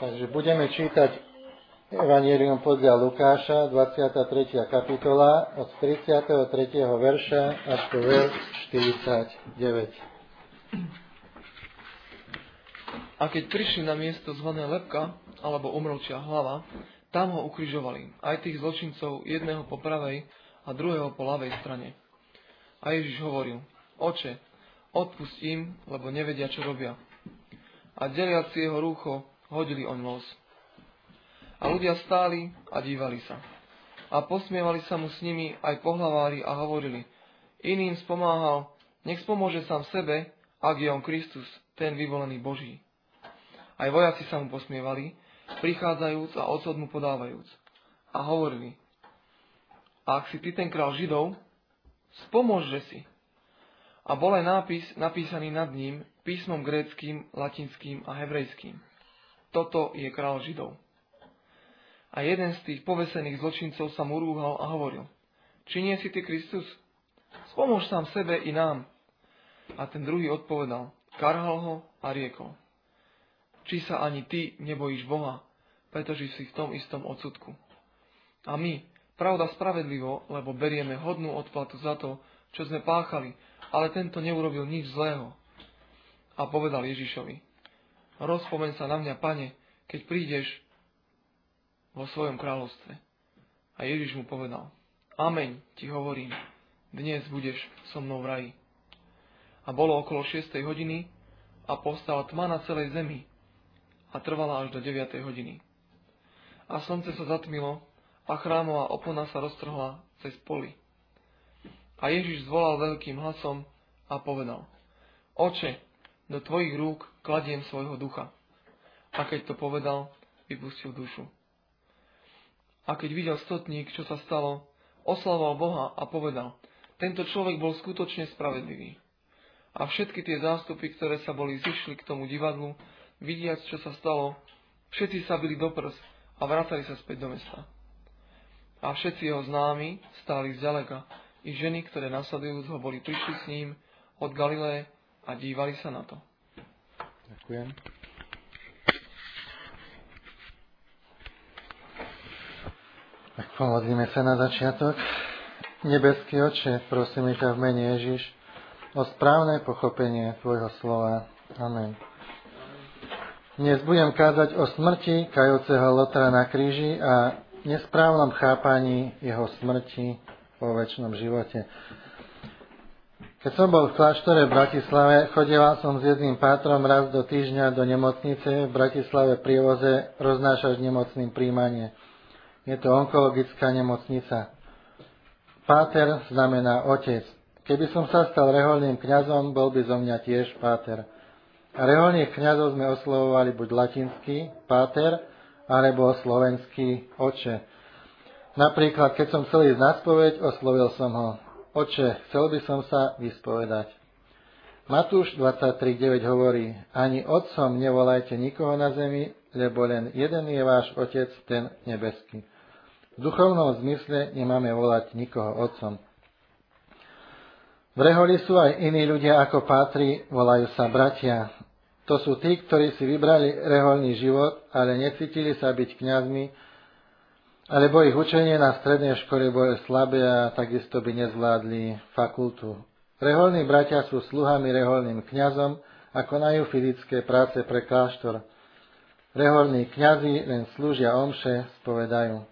Takže budeme čítať Evangelium podľa Lukáša, 23. kapitola, od 33. verša až po verš 49. A keď prišli na miesto zvané Lebka, alebo Umrlčia hlava, tam ho ukrižovali, aj tých zločincov, jedného po pravej a druhého po ľavej strane. A Ježiš hovoril: Oče, odpusť im, lebo nevedia, čo robia. A deliaci jeho rúcho hodili oň los. A ľudia stáli a dívali sa. A posmievali sa mu s nimi aj pohlavári a hovorili: Iným spomáhal, nech spomôže sám sebe, ak je on Kristus, ten vyvolený Boží. Aj vojaci sa mu posmievali, prichádzajúc a odsud mu podávajúc. A hovorili: Ak si ty ten král Židov, spomôžže si. A bol aj nápis napísaný nad ním písmom gréckym, latinským a hebrejským: Toto je král Židov. A jeden z tých povesených zločincov sa mu rúhal a hovoril: Či nie si ty Kristus? Spomôž sám sebe i nám. A ten druhý odpovedal, karhal ho a riekol: Či sa ani ty nebojíš Boha, pretože si v tom istom odsudku. A my, pravda spravedlivo, lebo berieme hodnú odplatu za to, čo sme páchali, ale tento neurobil nič zlého. A povedal Ježišovi: Rozpomeň sa na mňa, Pane, keď prídeš vo svojom kráľovstve. A Ježiš mu povedal: Ameň, ti hovorím, dnes budeš so mnou v raji. A bolo okolo 6. hodiny a povstala tma na celej zemi a trvala až do 9. hodiny. A slnce sa zatmilo a chrámová opona sa roztrhla cez poli. A Ježiš zvolal veľkým hlasom a povedal: Oče, do tvojich rúk kladiem svojho ducha. A keď to povedal, vypustil dušu. A keď videl stotník, čo sa stalo, oslavoval Boha a povedal: Tento človek bol skutočne spravedlivý. A všetky tie zástupy, ktoré sa boli zišli k tomu divadlu, vidiac, čo sa stalo, všetci sa bili do prs a vracali sa späť do mesta. A všetci jeho známi stáli zďaleka, i ženy, ktoré nasledujúc ho boli, prišli s ním od Galileje a dívali sa na to. Ďakujem. Tak pomodlíme sa na začiatok. Nebeský Otče, prosíme ťa v mene Ježiš o správne pochopenie tvojho slova. Amen. Dnes budem kázať o smrti kajúceho Lotra na kríži a nesprávnom chápaní jeho smrti vo večnom živote. Keď som bol v kláštore v Bratislave, chodieval som s jedným pátrom raz do týždňa do nemocnice v Bratislave pri voze roznášať nemocným príjmanie. Je to onkologická nemocnica. Páter znamená otec. Keby som sa stal reholným kňazom, bol by zo mňa tiež páter. A reholných kňazov sme oslovovali buď latinský páter, alebo slovenský oče. Napríklad, keď som chcel ísť na spoveď, oslovil som ho: Oče, chcel by som sa vyspovedať. Matúš 23.9 hovorí: Ani otcom nevolajte nikoho na zemi, lebo len jeden je váš otec, ten nebeský. V duchovnom zmysle nemáme volať nikoho otcom. V reholi sú aj iní ľudia ako pátri, volajú sa bratia. To sú tí, ktorí si vybrali reholný život, ale necítili sa byť kňazmi, alebo ich učenie na strednej škole bolo slabé a takisto by nezvládli fakultu. Reholní bratia sú sluhami reholným kňazom a konajú fyzické práce pre kláštor. Reholní kňazi len slúžia omše, spovedajú.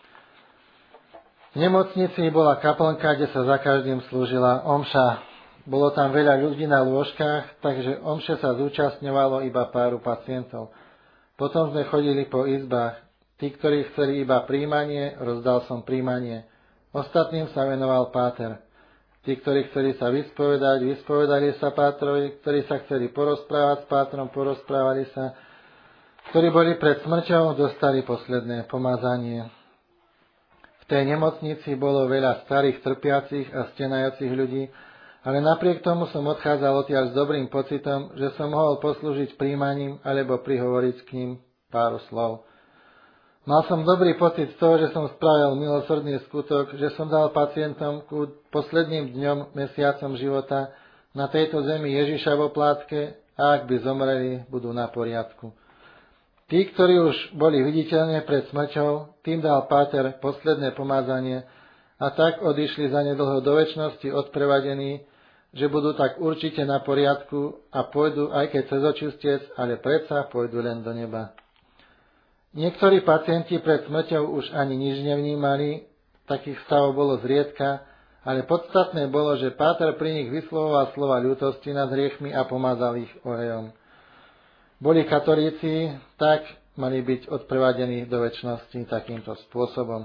V nemocnici bola kaplnka, kde sa za každým slúžila omša. Bolo tam veľa ľudí na lôžkach, takže omše sa zúčastňovalo iba páru pacientov. Potom sme chodili po izbách. Tí, ktorí chceli iba príjmanie, rozdal som príjmanie. Ostatným sa venoval páter. Tí, ktorí chceli sa vyspovedať, vyspovedali sa pátrovi, ktorí sa chceli porozprávať s pátrom, porozprávali sa. Ktorí boli pred smrťou, dostali posledné pomazanie. V tej nemocnici bolo veľa starých, trpiacich a stenajúcich ľudí, ale napriek tomu som odchádzal odtiaľ s dobrým pocitom, že som mohol poslúžiť príjmaním alebo prihovoriť k ním pár slov. Mal som dobrý pocit z toho, že som spravil milosrdný skutok, že som dal pacientom ku posledným dňom, mesiacom života na tejto zemi Ježiša v oplátke a ak by zomreli, budú na poriadku. Tí, ktorí už boli viditeľne pred smrťou, tým dal Páter posledné pomazanie a tak odišli zanedlho do večnosti odprevadení, že budú tak určite na poriadku a pôjdu aj keď cez očistec, ale predsa pôjdu len do neba. Niektorí pacienti pred smrťou už ani nič nevnímali, takých stavov bolo zriedka, ale podstatné bolo, že Páter pri nich vyslovoval slova ľútosti nad hriechmi a pomazal ich olejom. Boli katolíci, tak mali byť odprevadení do večnosti takýmto spôsobom.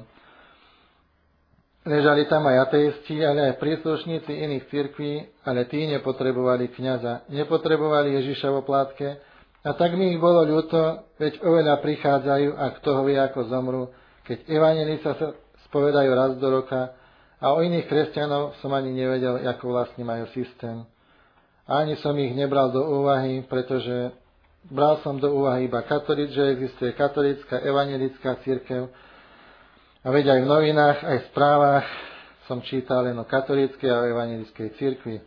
Ležali tam aj ateisti, ale aj príslušníci iných cirkví, ale tí nepotrebovali kňaza, nepotrebovali Ježiša v oplátke, a tak mi ich bolo ľúto, veď oveľa prichádzajú a kto ho vie, ako zomru, keď evanjelista sa spovedajú raz do roka a o iných kresťanov som ani nevedel, ako vlastne majú systém. A ani som ich nebral do úvahy, pretože bral som do úvahy iba že existuje katolícka evanjelická cirkev. A veď aj v novinách, aj v správach som čítal len o katolíckej a evanjelickej cirkvi.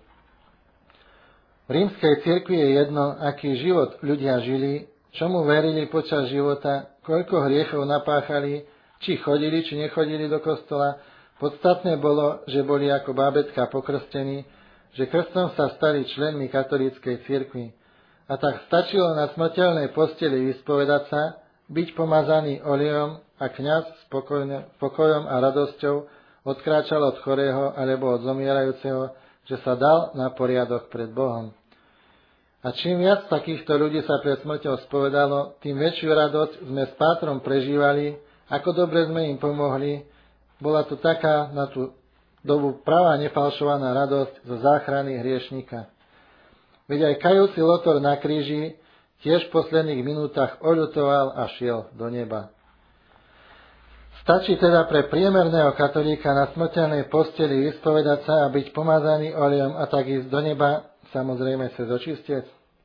V rímskej cirkvi je jedno, aký život ľudia žili, čomu verili počas života, koľko hriechov napáchali, či chodili, či nechodili do kostola. Podstatné bolo, že boli ako bábätká pokrstení, že krstom sa stali členmi katolíckej cirkvi. A tak stačilo na smrteľnej posteli vyspovedať sa, byť pomazaný olejom a kňaz s pokojom a radosťou odkráčal od chorého alebo od zomierajúceho, že sa dal na poriadok pred Bohom. A čím viac takýchto ľudí sa pred smrťou spovedalo, tým väčšiu radosť sme s Pátrom prežívali, ako dobre sme im pomohli. Bola to taká na tú dobu pravá nefalšovaná radosť zo záchrany hriešnika. Veď aj kajúci Lotor na kríži tiež v posledných minútach oľutoval a šiel do neba. Stačí teda pre priemerného katolíka na smrteľnej posteli vyspovedať sa a byť pomazaný olejom a tak ísť do neba, samozrejme cez očistec,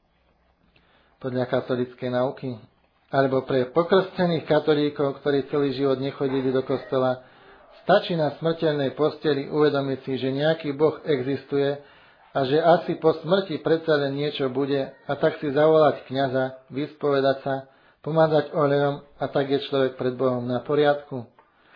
podľa katolíckej nauky. Alebo pre pokrstených katolíkov, ktorí celý život nechodili do kostola, stačí na smrteľnej posteli uvedomiť si, že nejaký Boh existuje a že asi po smrti predsa len niečo bude, a tak si zavolať kňaza, vyspovedať sa, pomazať olejom a tak je človek pred Bohom na poriadku.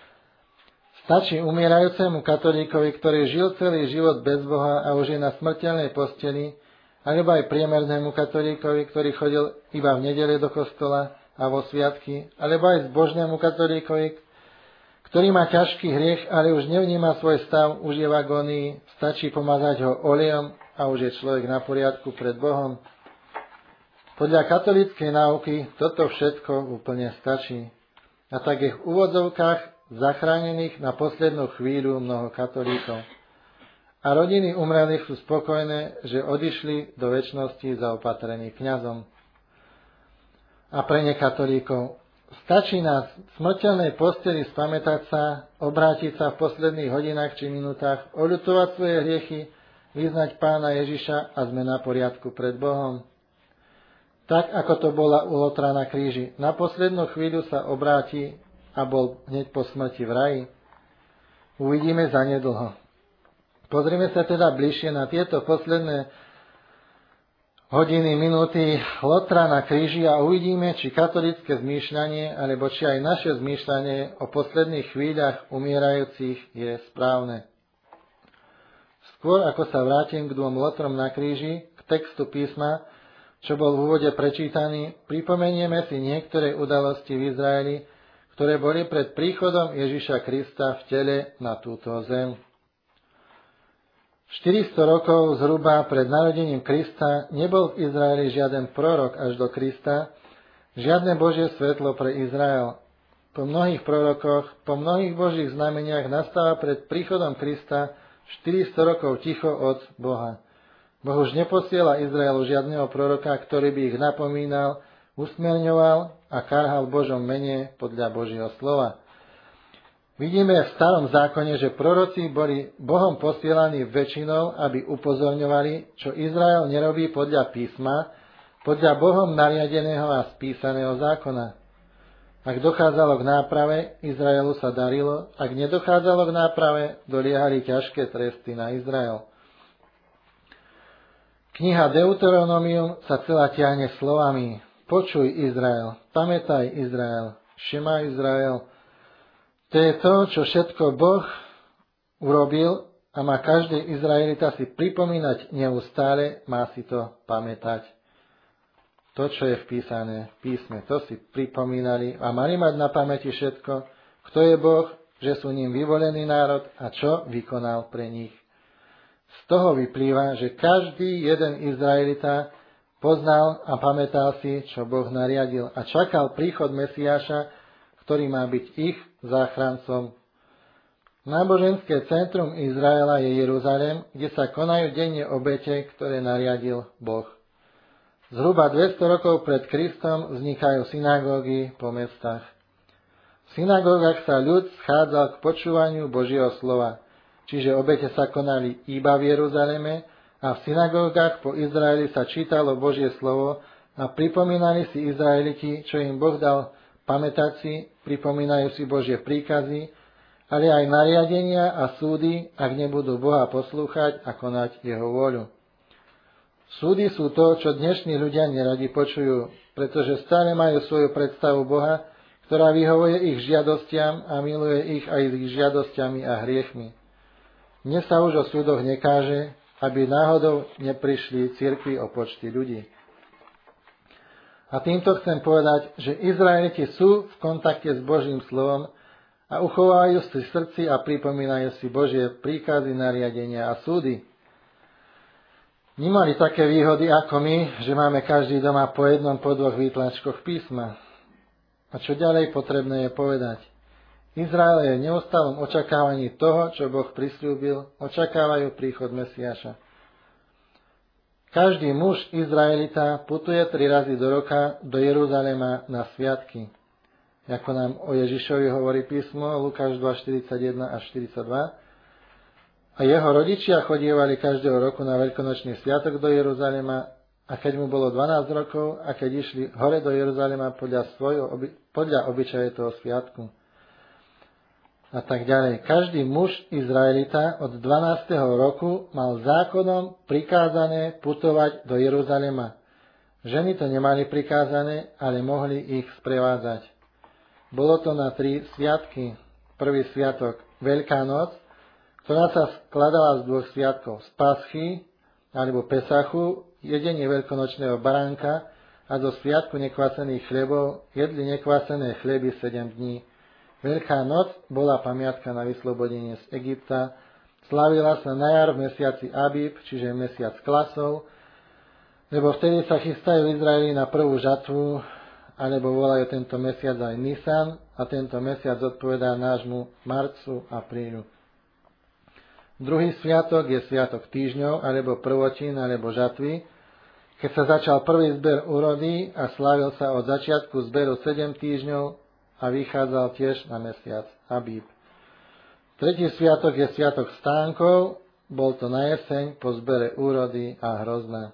Stačí umierajúcemu katolíkovi, ktorý žil celý život bez Boha a už je na smrteľnej posteli, alebo aj priemernému katolíkovi, ktorý chodil iba v nedele do kostola a vo sviatky, alebo aj zbožnému katolíkovi, ktorý má ťažký hriech, ale už nevníma svoj stav, už je v agónii, stačí pomazať ho olejom a už je človek na poriadku pred Bohom. Podľa katolíckej náuky toto všetko úplne stačí. A tak je v úvodzovkách zachránených na poslednú chvíľu mnoho katolíkov. A rodiny umrelých sú spokojné, že odišli do večnosti zaopatrení kňazom. A pre nekatolíkov stačí na smrteľnej posteli spamätať sa, obrátiť sa v posledných hodinách či minútach, oľutovať svoje hriechy, vyznať Pána Ježiša a sme na poriadku pred Bohom. Tak, ako to bola u Lotra na kríži. Na poslednú chvíľu sa obráti a bol hneď po smrti v raji. Uvidíme zanedlho. Pozrime sa teda bližšie na tieto posledné hodiny, minúty Lotra na kríži a uvidíme, či katolícke zmýšľanie, alebo či aj naše zmýšľanie o posledných chvíľach umierajúcich je správne. Skôr ako sa vrátim k dvom Lotrom na kríži, k textu písma, čo bol v úvode prečítaný, pripomenieme si niektoré udalosti v Izraeli, ktoré boli pred príchodom Ježiša Krista v tele na túto zem. 400 rokov zhruba pred narodením Krista nebol v Izraeli žiaden prorok až do Krista, žiadne Božie svetlo pre Izrael. Po mnohých prorokoch, po mnohých Božích znameniach nastáva pred príchodom Krista 400 rokov ticho od Boha. Boh už neposiela Izraelu žiadneho proroka, ktorý by ich napomínal, usmerňoval a karhal v Božom mene podľa Božieho slova. Vidíme v Starom zákone, že proroci boli Bohom posielaní väčšinou, aby upozorňovali, čo Izrael nerobí podľa písma, podľa Bohom nariadeného a spísaného zákona. Ak dochádzalo k náprave, Izraelu sa darilo, ak nedochádzalo k náprave, doliehali ťažké tresty na Izrael. Kniha Deuteronomium sa celá ťahne slovami: počuj Izrael, pamätaj Izrael, Šema Izrael. To je to, čo všetko Boh urobil a má každý Izraelita si pripomínať neustále, má si to pamätať. To, čo je vpísané v písme, to si pripomínali a mali mať na pamäti všetko, kto je Boh, že sú ním vyvolený národ a čo vykonal pre nich. Z toho vyplýva, že každý jeden Izraelita poznal a pamätal si, čo Boh nariadil a čakal príchod Mesiáša, ktorý má byť ich záchrancom. Náboženské centrum Izraela je Jeruzalém, kde sa konajú denne obete, ktoré nariadil Boh. Zhruba 200 rokov pred Kristom vznikajú synagógy po mestách. V synagógach sa ľud schádzal k počúvaniu Božieho slova, čiže obete sa konali iba v Jeruzaleme a v synagógach po Izraeli sa čítalo Božie slovo a pripomínali si Izraeliti, čo im Boh dal pamätať si, pripomínajú si Božie príkazy, ale aj nariadenia a súdy, ak nebudú Boha poslúchať a konať jeho vôľu. Súdy sú to, čo dnešní ľudia neradi počujú, pretože stále majú svoju predstavu Boha, ktorá vyhovuje ich žiadostiam a miluje ich aj s ich žiadosťami a hriechmi. Dnes sa už o súdoch nekáže, aby náhodou neprišli cirkvi o počty ľudí. A týmto chcem povedať, že Izraeliti sú v kontakte s Božím slovom a uchovajú si v srdci a pripomínajú si Božie príkazy, nariadenia a súdy. Nemali také výhody ako my, že máme každý doma po jednom, po dvoch výtlačkoch písma. A čo ďalej potrebné je povedať? Izrael je v neustálom očakávaní toho, čo Boh prisľúbil, očakávajú príchod Mesiáša. Každý muž Izraelita putuje 3 razy do roka do Jeruzalema na sviatky. Ako nám o Ježišovi hovorí písmo, Lukáš 2:41 až 42. A jeho rodičia chodievali každého roku na veľkonočný sviatok do Jeruzalema a keď mu bolo 12 rokov a keď išli hore do Jeruzalema podľa obyčaje toho sviatku. A tak ďalej. Každý muž Izraelita od 12. roku mal zákonom prikázané putovať do Jeruzalema. Ženy to nemali prikázané, ale mohli ich sprevádzať. Bolo to na 3 sviatky. Prvý sviatok Veľká noc, ktorá sa skladala z 2 sviatkov, z Paschy alebo Pesachu, jedenie veľkonočného baránka a zo sviatku nekvasených chlebov jedli nekvasené chleby 7 dní. Veľká noc bola pamiatka na vyslobodenie z Egypta, slavila sa na jar v mesiaci Abib, čiže mesiac klasov, lebo vtedy sa chystajú Izraeli na prvú žatvu, alebo volajú tento mesiac aj Nisan a tento mesiac odpovedá nášmu marcu, aprílu. Druhý sviatok je sviatok týždňov, alebo prvotín, alebo žatvy, keď sa začal prvý zber úrody a slávil sa od začiatku zberu 7 týždňov a vychádzal tiež na mesiac Abíb. Tretí sviatok je sviatok stánkov, bol to na jeseň po zbere úrody a hrozna.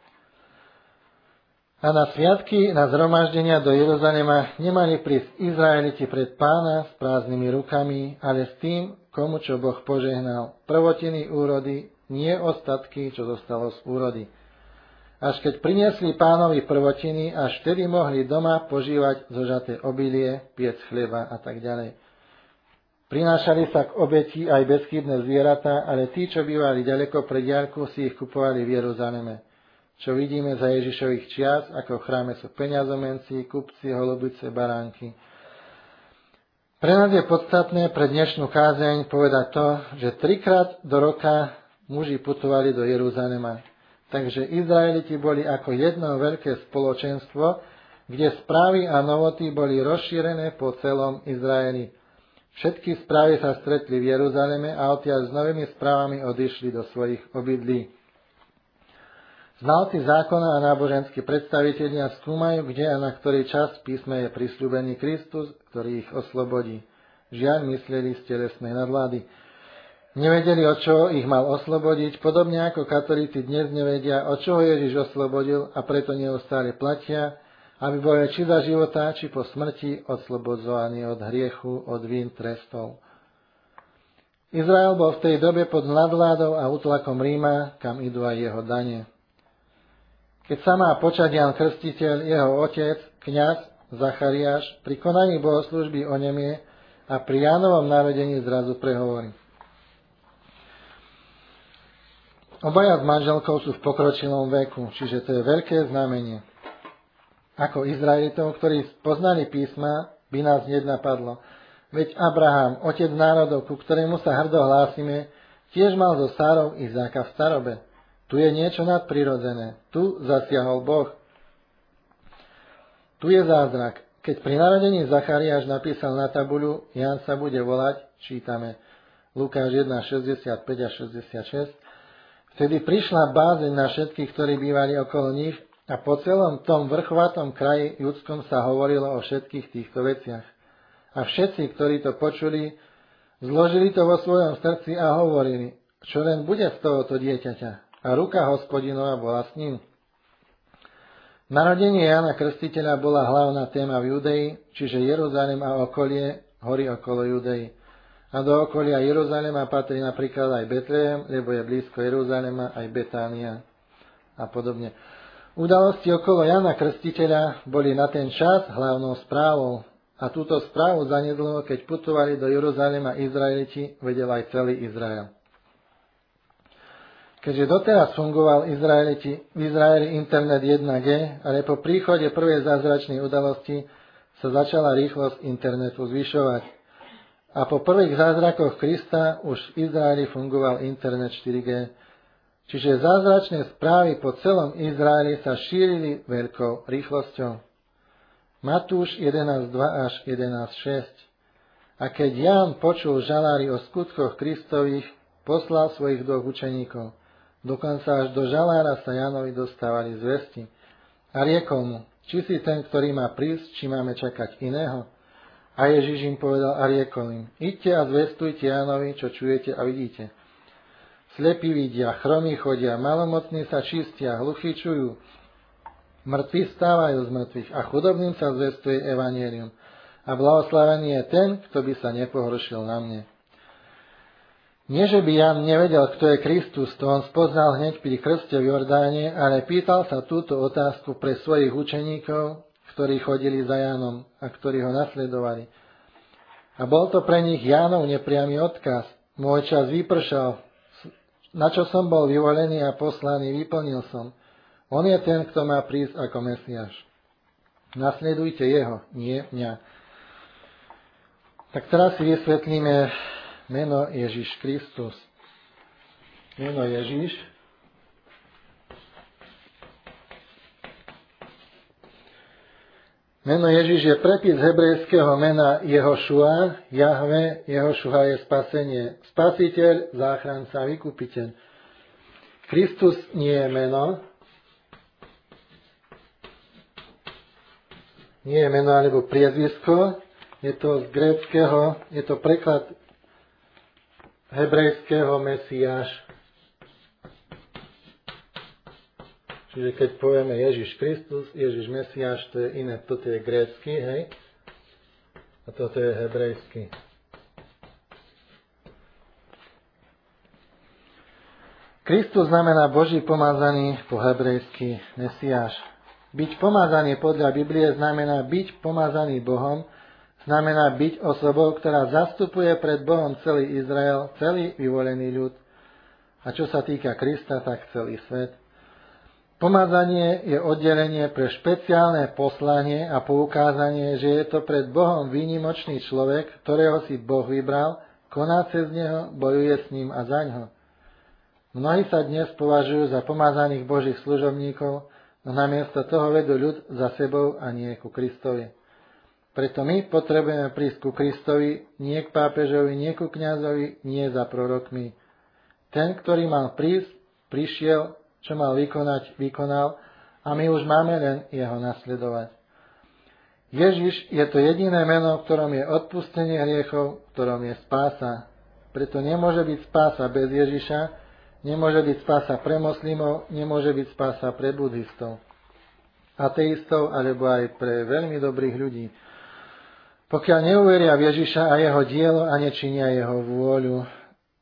A na sviatky, na zhromaždenia do Jeruzalema nemali prísť Izraeliti pred Pána s prázdnymi rukami, ale s tým, komu čo Boh požehnal. Prvotiny úrody, nie ostatky, čo zostalo z úrody. Až keď priniesli Pánovi prvotiny, až vtedy mohli doma požívať zožaté obilie, piec chleba a tak ďalej. Prinášali sa k obeti aj bezchybné zvieratá, ale tí, čo bývali ďaleko pre diaľku, si ich kupovali v Jeruzaleme. Čo vidíme za Ježišových čias, ako v chráme sú peňazomenci, kupci, holubice, baránky. Pre nás je podstatné pre dnešnú kázeň povedať to, že 3-krát do roka muži putovali do Jeruzalema. Takže Izraeliti boli ako jedno veľké spoločenstvo, kde správy a novoty boli rozšírené po celom Izraeli. Všetky správy sa stretli v Jeruzaleme a odtiaľ s novými správami odišli do svojich obydlí. Znalci zákona a náboženskí predstavitelia skúmajú, kde a na ktorý čas v písme je prisľúbený Kristus, ktorý ich oslobodí. Žiaľ, mysleli z telesnej nadvlády. Nevedeli, od čoho ich mal oslobodiť, podobne ako katolíci dnes nevedia, od čoho Ježiš oslobodil a preto neustále platia, aby boli či za života, či po smrti oslobodzovaní od hriechu, od vín, trestov. Izrael bol v tej dobe pod nadvládou a útlakom Ríma, kam idú aj jeho dane. Keď sa má počať Ján Krstiteľ, jeho otec, kňaz Zachariáš, pri konaní bohoslúžby onemie a pri Jánovom narodení zrazu prehovorí. Obaja s manželkou sú v pokročilom veku, čiže to je veľké znamenie. Ako Izraelitov, ktorí poznali písma, by nás hneď napadlo. Veď Abraham, otec národov, ku ktorému sa hrdo hlásime, tiež mal zo Sárov Izáka v starobe. Tu je niečo nadprirodzené. Tu zasiahol Boh. Tu je zázrak. Keď pri narodení Zachariáš napísal na tabuľu, Ján sa bude volať, čítame Lukáš 1, 65 a 66, vtedy prišla bázeň na všetkých, ktorí bývali okolo nich a po celom tom vrchovatom kraji judskom sa hovorilo o všetkých týchto veciach. A všetci, ktorí to počuli, zložili to vo svojom srdci a hovorili, čo len bude z tohoto dieťaťa. A ruka Hospodinova bola s ním. Narodenie Jána Krstiteľa bola hlavná téma v Judei, čiže Jeruzalém a okolie, hory okolo Judei. A do okolia Jeruzalema patrí napríklad aj Betlehem, lebo je blízko Jeruzalema, aj Betánia a podobne. Udalosti okolo Jána Krstiteľa boli na ten čas hlavnou správou. A túto správu zanedlho, keď putovali do Jeruzalema Izraeliti, vedel aj celý Izrael. Keďže doteraz fungoval v Izraeli internet 1G, ale po príchode prvej zázračnej udalosti sa začala rýchlosť internetu zvyšovať. A po prvých zázrakoch Krista už v Izraeli fungoval internet 4G. Čiže zázračné správy po celom Izraeli sa šírili veľkou rýchlosťou. Matúš 11.2 až 11.6. A keď Ján počul žalári o skutkoch Kristových, poslal svojich dvoch učeníkov. Dokonca až do žalára sa Jánovi dostávali zvesti. A riekol mu, či si ten, ktorý má prísť, či máme čakať iného? A Ježiš im povedal a riekol im, idte a zvestujte Jánovi, čo čujete a vidíte. Slepí vidia, chromí chodia, malomocní sa čistia, hluchí čujú, mŕtvi vstávajú z mŕtvych a chudobným sa zvestuje evanjelium. A blahoslavený je ten, kto by sa nepohoršil na mne. Nie, že by Ján nevedel, kto je Kristus, to on spoznal hneď pri krste v Jordáne, ale pýtal sa túto otázku pre svojich učeníkov, ktorí chodili za Jánom a ktorí ho nasledovali. A bol to pre nich Jánov nepriamy odkaz. Môj čas vypršal, na čo som bol vyvolený a poslaný, vyplnil som. On je ten, kto má prísť ako Mesiáš. Nasledujte jeho, nie mňa. Tak teraz si vysvetlíme meno Ježiš Kristus. Meno Ježiš. Meno Ježiš je prepis hebrejského mena Jehošua. Jahve, Jehošua je spasenie. Spasiteľ, záchranca, vykupiteľ. Kristus nie je meno. Nie je meno alebo priezvisko. Je to z gréckeho, je to preklad hebrejského Mesiáš. Čiže keď povieme Ježiš Kristus, Ježiš Mesiáš, to je iné. Toto je grécky, hej? A toto je hebrejský. Kristus znamená Boží pomazaný, po hebrejsky Mesiáš. Byť pomazaný podľa Biblie znamená byť pomazaný Bohom, znamená byť osobou, ktorá zastupuje pred Bohom celý Izrael, celý vyvolený ľud. A čo sa týka Krista, tak celý svet. Pomazanie je oddelenie pre špeciálne poslanie a poukázanie, že je to pred Bohom výnimočný človek, ktorého si Boh vybral, koná cez neho, bojuje s ním a zaňho. Mnohí sa dnes považujú za pomazaných Božích služobníkov, no namiesto toho vedú ľud za sebou a nie ku Kristovi. Preto my potrebujeme prísť ku Kristovi, nie k pápežovi, nie ku kňazovi, nie za prorokmi. Ten, ktorý mal prísť, prišiel, čo mal vykonať, vykonal a my už máme len jeho nasledovať. Ježiš je to jediné meno, v ktorom je odpustenie hriechov, v ktorom je spása. Preto nemôže byť spása bez Ježiša, nemôže byť spása pre moslimov, nemôže byť spása pre buddhistov, ateistov alebo aj pre veľmi dobrých ľudí. Pokiaľ neuveria v Ježiša a jeho dielo a nečinia jeho vôľu.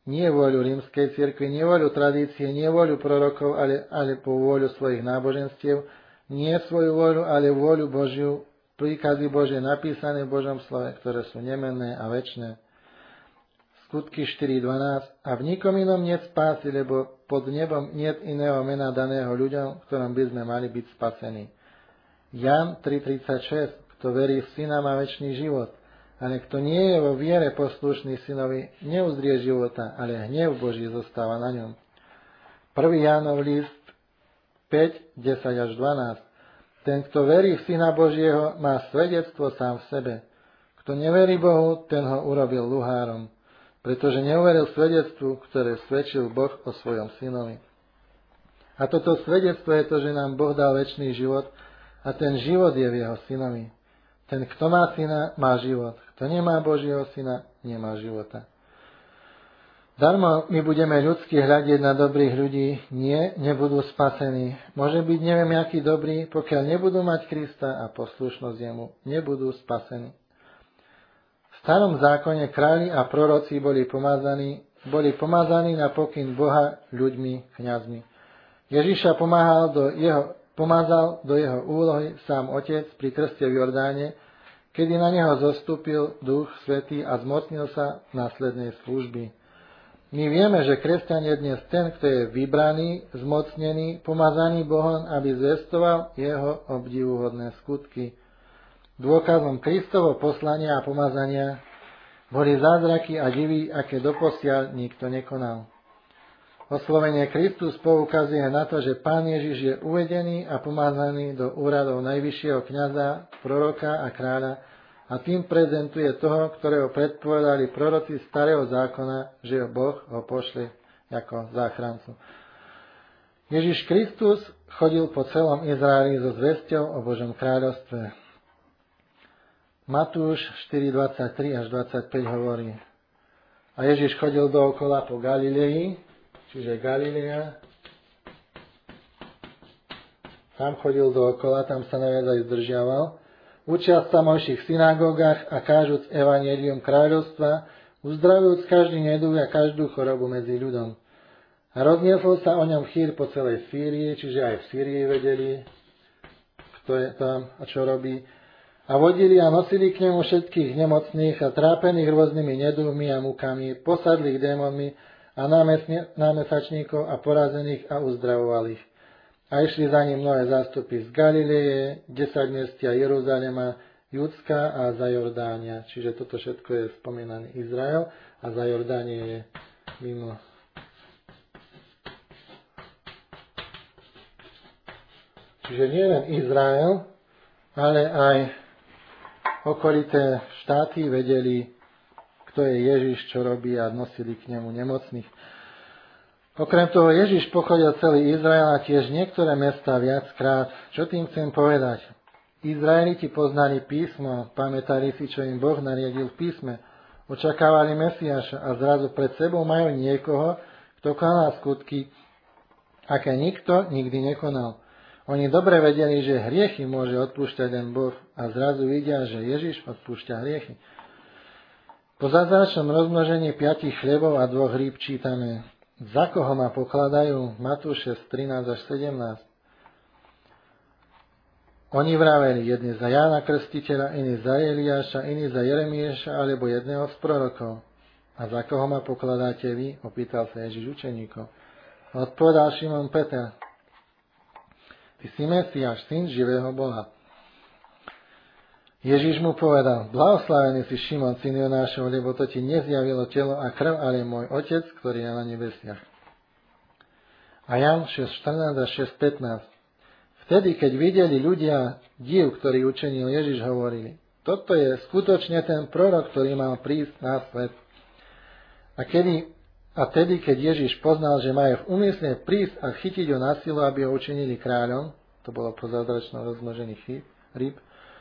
Nie vôľu rímskej cirkvi, nie vôľu tradície, nie vôľu prorokov, ale po vôľu svojich náboženstiev, nie svoju vôľu, ale vôľu Božiu, príkazy Božie napísané v Božom slove, ktoré sú nemenné a večné. Skutky 4.12. A v nikom inom niet spásy, lebo pod nebom niet iného mena daného ľuďom, v ktorom by sme mali byť spasení. Jan 3.36. Kto verí v Syna, má večný život. Ale kto nie je vo viere poslušný Synovi, neuzdrie života, ale hnev Boží zostáva na ňom. 1. Jánov list 5, 10 až 12. Ten, kto verí v Syna Božieho, má svedectvo sám v sebe. Kto neverí Bohu, ten ho urobil luhárom, pretože neuveril svedectvu, ktoré svedčil Boh o svojom Synovi. A toto svedectvo je to, že nám Boh dal večný život a ten život je v jeho Synovi. Ten, kto má Syna, má život. Kto nemá Božieho Syna, nemá života. Darmo my budeme ľudsky hľadiť na dobrých ľudí, nebudú spasení. Môže byť neviem aký dobrý, pokiaľ nebudú mať Krista a poslušnosť jemu, nebudú spasení. V starom zákone králi a proroci boli pomazaní na pokyn Boha ľuďmi, kňazmi. Ježiša pomazal do jeho úlohy sám Otec pri krste v Jordáne, kedy na neho zostúpil Duch Svätý a zmocnil sa následnej služby. My vieme, že kresťan je dnes ten, kto je vybraný, zmocnený, pomazaný Bohom, aby zvestoval jeho obdivuhodné skutky. Dôkazom Kristovo poslania a pomazania boli zázraky a divy, aké doposiaľ nikto nekonal. Oslovenie Kristus poukazuje na to, že Pán Ježiš je uvedený a pomazaný do úradov najvyššieho kňaza, proroka a kráľa a tým prezentuje toho, ktorého predpovedali proroci starého zákona, že Boh ho pošle ako záchrancu. Ježiš Kristus chodil po celom Izraeli so zvesťou o Božom kráľovstve. Matúš 4.23 až 25 hovorí: A Ježiš chodil dookola po Galilei, čiže Galilea. Tam chodil dookola, tam sa najviac aj zdržiaval. Učiac v tamojších synagógach a kážuc evanjelium kráľovstva, uzdravujúc každý neduch a každú chorobu medzi ľudom. A rozniesol sa o ňom chýr po celej Sýrii, čiže aj v Sýrii vedeli, kto je tam a čo robí. A vodili a nosili k nemu všetkých nemocných a trápených rôznymi neduhmi a mukami, posadlých démonmi a námesačníkov a porazených a uzdravovali ich. A išli za ním mnohé zástupy z Galileje, 10 mestia Jeruzalema, Judska a za Jordánia. Čiže toto všetko je spomínaný Izrael a za Jordánie je mimo. Čiže nie len Izrael, ale aj okolité štáty vedeli, kto je Ježiš, čo robí a nosili k nemu nemocných. Okrem toho Ježiš pochodil celý Izrael a tiež niektoré mestá viackrát. Čo tým chcem povedať? Izraeliti poznali písmo, pamätali si, čo im Boh nariadil v písme. Očakávali Mesiáša a zrazu pred sebou majú niekoho, kto konal skutky, aké nikto nikdy nekonal. Oni dobre vedeli, že hriechy môže odpúšťať len Boh a zrazu vidia, že Ježiš odpúšťa hriechy. Po zázračnom rozmnožení 5 chlebov a 2 rýb čítame: Za koho ma pokladajú? Matúš 6:13 až 17. Oni vraveli, jedni za Jána Krstiteľa, iní za Eliáša, iní za Jeremieša alebo jedného z prorokov. A za koho ma pokladáte vy? Opýtal sa Ježiš učeníkov. Odpovedal Šimon Peter: Ty si Mesiáš, syn živého Boha. Ježiš mu povedal: Blahoslavený si Šimon, syn Jonášov, lebo to ti nezjavilo telo a krv, ale môj Otec, ktorý je na nebesiach. A Jan 6:14 a 6:15. Vtedy, keď videli ľudia div, ktorý učinil Ježiš, hovorili: Toto je skutočne ten prorok, ktorý mal prísť na svet. A tedy, keď Ježiš poznal, že majú v úmysle prísť a chytiť ho na silu, aby ho učinili kráľom, to bolo po zázračnom rozmnožení rýb,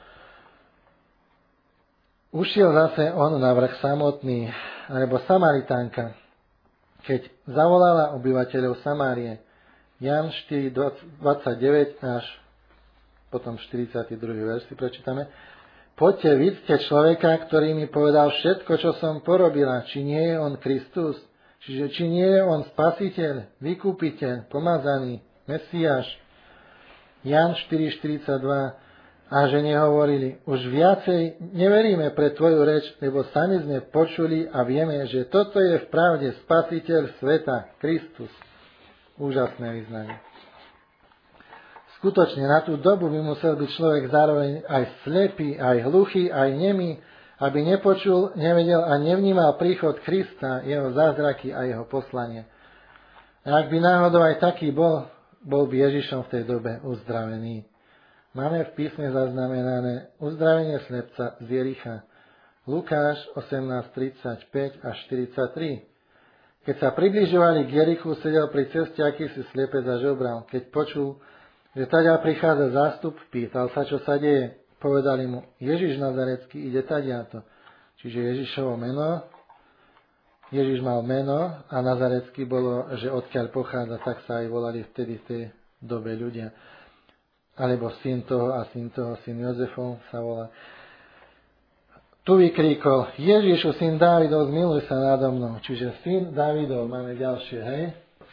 ušiel zase on na vrch samotný, alebo Samaritánka, keď zavolala obyvateľov Samárie. Jan 4:29 až potom 42. verš si prečítame. Poďte, vidíte človeka, ktorý mi povedal všetko, čo som porobila, či nie je on Kristus. Čiže či nie je on spasiteľ, vykupiteľ, pomazaný, Mesiáš. Jan 4.42. A že nehovorili, už viacej neveríme pre tvoju reč, lebo sami sme počuli a vieme, že toto je v pravde spasiteľ sveta, Kristus. Úžasné vyznanie. Skutočne na tú dobu by musel byť človek zároveň aj slepý, aj hluchý, aj nemý, aby nepočul, nevedel a nevnímal príchod Krista, jeho zázraky a jeho poslanie. A ak by náhodou aj taký bol by Ježišom v tej dobe uzdravený. Máme v písme zaznamenané uzdravenie slepca z Jericha. Lukáš 18:35 až 43. Keď sa približovali k Jerichu, sedel pri ceste akýsi slepec a žobral. Keď počul, že taďa prichádza zástup, pýtal sa, čo sa deje. Povedali mu, Ježiš Nazarecký ide taďato. Čiže Ježišovo meno, Ježiš mal meno a Nazarecký bolo, že odkiaľ pochádza, tak sa aj volali vtedy v tej dobe ľudia. Alebo syn toho, syn Jozefov sa volá. Tu vykríkol, Ježišu, syn Dávidov, zmiluj sa nado mnou. Čiže syn Dávidov, máme ďalšie, hej?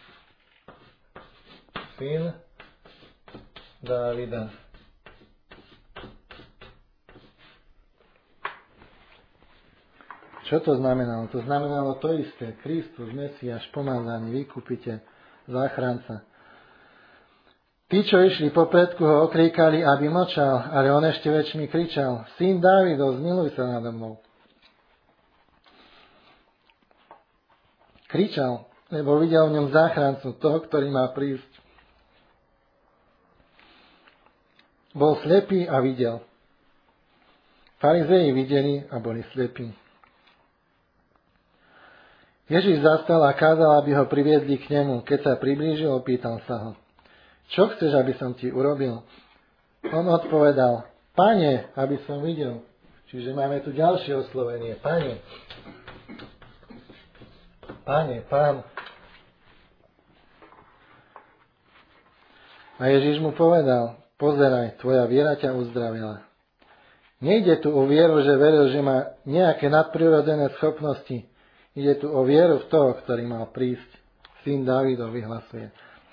Syn Dávida. Čo to znamenalo? To znamenalo to isté. Kristus, Mesiáš, pomazaný, vykupiteľ, záchranca. Tí, čo išli popredku, ho okríkali, aby mlčal, ale on ešte väčšmi kričal, syn Dávidov, zmiluj sa nado mnou. Kričal, lebo videl v ňom záchrancu, toho, ktorý má prísť. Bol slepý a videl. Farizei videli a boli slepí. Ježiš zastal a kázal, aby ho priviedli k nemu. Keď sa priblížil, opýtal sa ho, čo chceš, aby som ti urobil? On odpovedal, Pane, aby som videl. Čiže máme tu ďalšie oslovenie. Pane. Pane, Pán. A Ježiš mu povedal, pozeraj, tvoja viera ťa uzdravila. Nejde tu o vieru, že veril, že má nejaké nadprirodzené schopnosti. Ide tu o vieru v toho, ktorý mal prísť. Syn Dávidov vyhlasuje.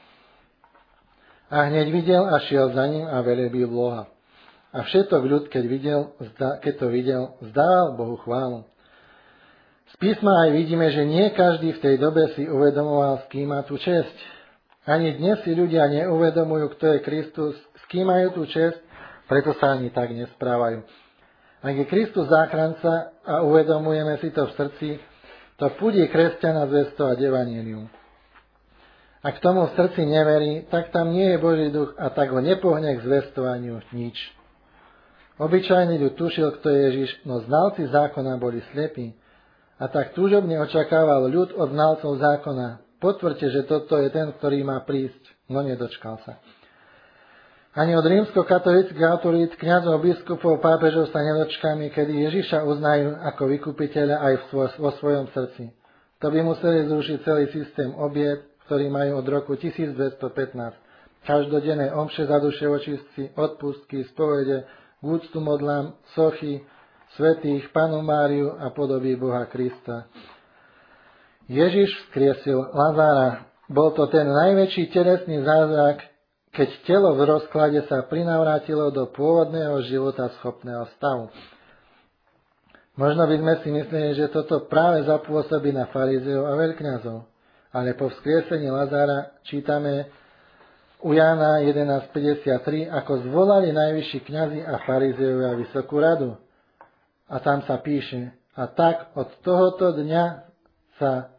A hneď videl a šiel za ním a velebil Boha. A všetok ľud, keď to videl, zdával Bohu chválu. Z písma aj vidíme, že nie každý v tej dobe si uvedomoval, s kým má tú česť. Ani dnes si ľudia neuvedomujú, kto je Kristus, s kým majú tú česť, preto sa ani tak nesprávajú. Ak je Kristus záchranca a uvedomujeme si to v srdci, to púdi kresťana zvestovať evanjelium. Ak tomu v srdci neverí, tak tam nie je Boží duch a tak ho nepohne k zvestovaniu nič. Obyčajný ľud tušil, kto je Ježiš, no znalci zákona boli slepí. A tak túžobne očakával ľud od znalcov zákona. Potvrďte, že toto je ten, ktorý má prísť. No nedočkal sa. Ani od rímsko-katolíckych autorít, kňazov, biskupov, pápežov sa nedočkáme, kedy Ježiša uznajú ako vykupiteľa aj vo svojom srdci. To by museli zrušiť celý systém obiet, ktorý majú od roku 1215. Každodenné omše za duše očistci, odpustky, spovede, úctu modlám, sochy, svätých, Pannu Máriu a podoby Boha Krista. Ježiš vzkriesil Lazára. Bol to ten najväčší telesný zázrak, keď telo v rozklade sa prinavrátilo do pôvodného života schopného stavu. Možno by sme si mysleli, že toto práve zapôsobí na farizeov a veľkňazov. Ale po vzkriesení Lazára čítame u Jána 11.53, ako zvolali najvyšší kňazi a farizeovia vysokú radu. A tam sa píše, a tak od tohoto dňa sa,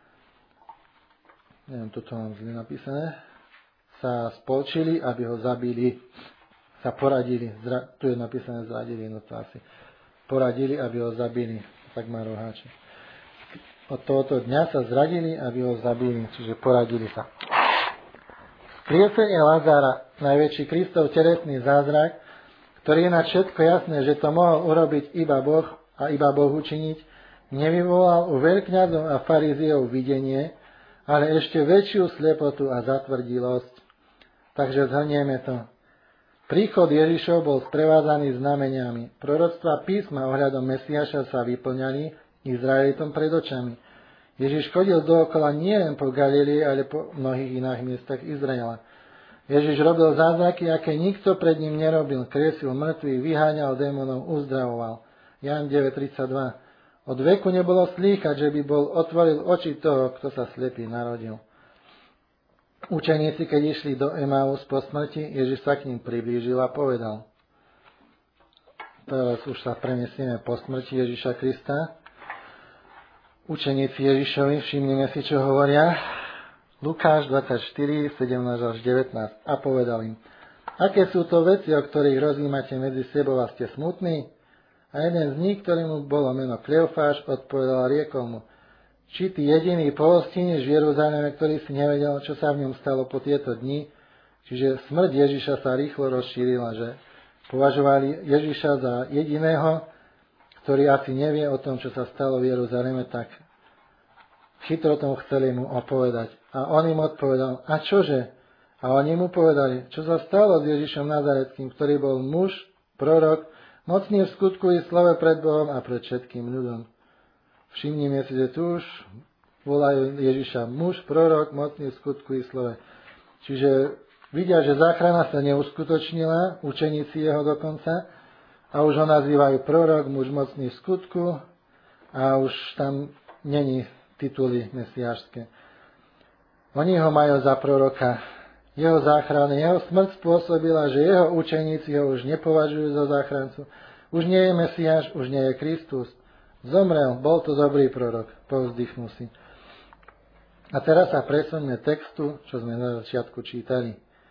neviem, toto mám zle napísané, sa spolčili, aby ho zabili, sa poradili, tu je napísané zradili, no to asi, poradili, aby ho zabili, tak má roháče. Od tohoto dňa sa zradili, aby ho zabili, čiže poradili sa. Vzkriesenie Lazára, najväčší Kristov telesný zázrak, ktorý je na všetko jasné, že to mohol urobiť iba Boh a iba Boh učiniť, nevyvolal u veľkňazov a fariziov videnie, ale ešte väčšiu slepotu a zatvrdilosť. Takže zhrnieme to. Príchod Ježišov bol sprevádzaný znameniami. Proroctva písma ohľadom Mesiáša sa vyplňali Izraelitom pred očami. Ježiš chodil dookola nielen po Galilii, ale po mnohých iných miestach Izraela. Ježiš robil zázraky, aké nikto pred ním nerobil. Kriesil mŕtvych, vyháňal démonov, uzdravoval. Ján 9.32. Od veku nebolo slýchať, že by bol otvoril oči toho, kto sa slepý narodil. Učeníci, keď išli do Emaus po smrti, Ježiš sa k ním priblížil a povedal. Teraz už sa premiesieme po smrti Ježiša Krista. Učeníci Ježišovi, všimnime si, čo hovoria. Lukáš 24, 17 až 19. A povedal im, aké sú to veci, o ktorých rozímate medzi sebou a ste smutní? A jeden z nich, ktorému bolo meno Kleofáš, odpovedal a riekol mu, či ty jediný pohostinec v Jeruzaleme, ktorý si nevedel, čo sa v ňom stalo po tieto dni, čiže smrť Ježiša sa rýchlo rozšírila, že považovali Ježiša za jediného, ktorý asi nevie o tom, čo sa stalo v Jeruzaleme, tak chytro tomu chceli mu opovedať. A on im odpovedal, a čože? A oni mu povedali, čo sa stalo s Ježišom Nazareckým, ktorý bol muž, prorok, mocný v skutku i slove pred Bohom a pred všetkým ľudom. Všimnime si, že tu už volajú Ježiša muž, prorok, mocný v skutku i slove. Čiže vidia, že záchrana sa neuskutočnila, učeníci jeho dokonca, a už ho nazývajú prorok, muž mocný v skutku a už tam není tituly mesiášske. Oni ho majú za proroka. Jeho záchrany, jeho smrť spôsobila, že jeho učeníci ho už nepovažujú za záchrancu. Už nie je Mesiáš, už nie je Kristus. Zomrel, bol to dobrý prorok, povzdychnú si. A teraz sa presuňme textu, čo sme na začiatku čítali.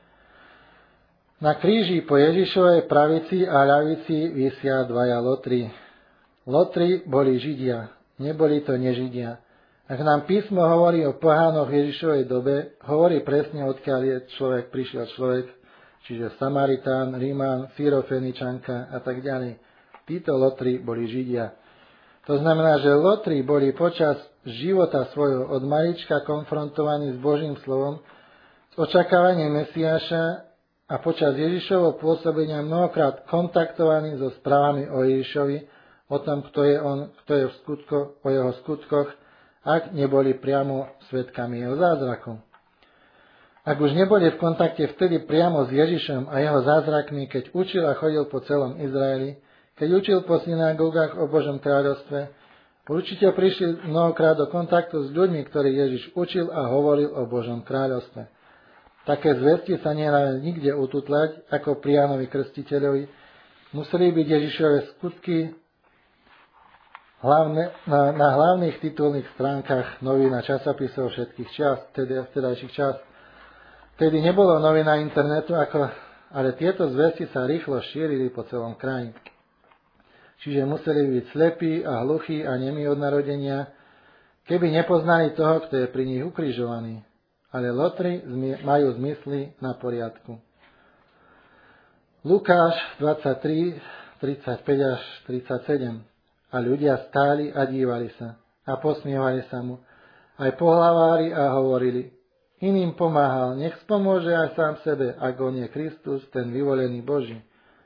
Na kríži po Ježišovej pravici a ľavici visia dvaja lotri. Lotri boli Židia, neboli to nežidia. Ak nám písmo hovorí o pohánoch Ježišovej dobe, hovorí presne, odkiaľ je prišiel človek, čiže Samaritán, Ríman, Sýrofeničanka a tak ďalej. Títo lotri boli Židia. To znamená, že lotri boli počas života svojho od malička konfrontovaní s Božím slovom, s očakávaním Mesiáša a počas Ježišovho pôsobenia mnohokrát kontaktovaní so správami o Ježišovi, o tom, kto je on, kto je o jeho skutkoch, ak neboli priamo svedkami jeho zázrakov. Ak už neboli v kontakte vtedy priamo s Ježišom a jeho zázrakmi, keď učil a chodil po celom Izraeli, keď učil po synagógach o Božom kráľovstve, určite prišli mnohokrát do kontaktu s ľuďmi, ktorých Ježiš učil a hovoril o Božom kráľovstve. Také zvesti sa nedá nikde ututlať, ako pri Jánovi Krstiteľovi. Museli byť Ježišove skutky na hlavných titulných stránkach novín a časopisov všetkých čas, vtedajších čas. Vtedy nebolo novín na internetu, ale tieto zvesti sa rýchlo šírili po celom kraji. Čiže museli byť slepí a hluchí a nemí od narodenia, keby nepoznali toho, kto je pri nich ukrižovaný. Ale lotri majú zmysly na poriadku. Lukáš 23, 35 až 37. A ľudia stáli a dívali sa a posmievali sa mu. Aj pohlavári a hovorili, iným pomáhal, nech spomôže aj sám sebe, ak on je Kristus, ten vyvolený Boží.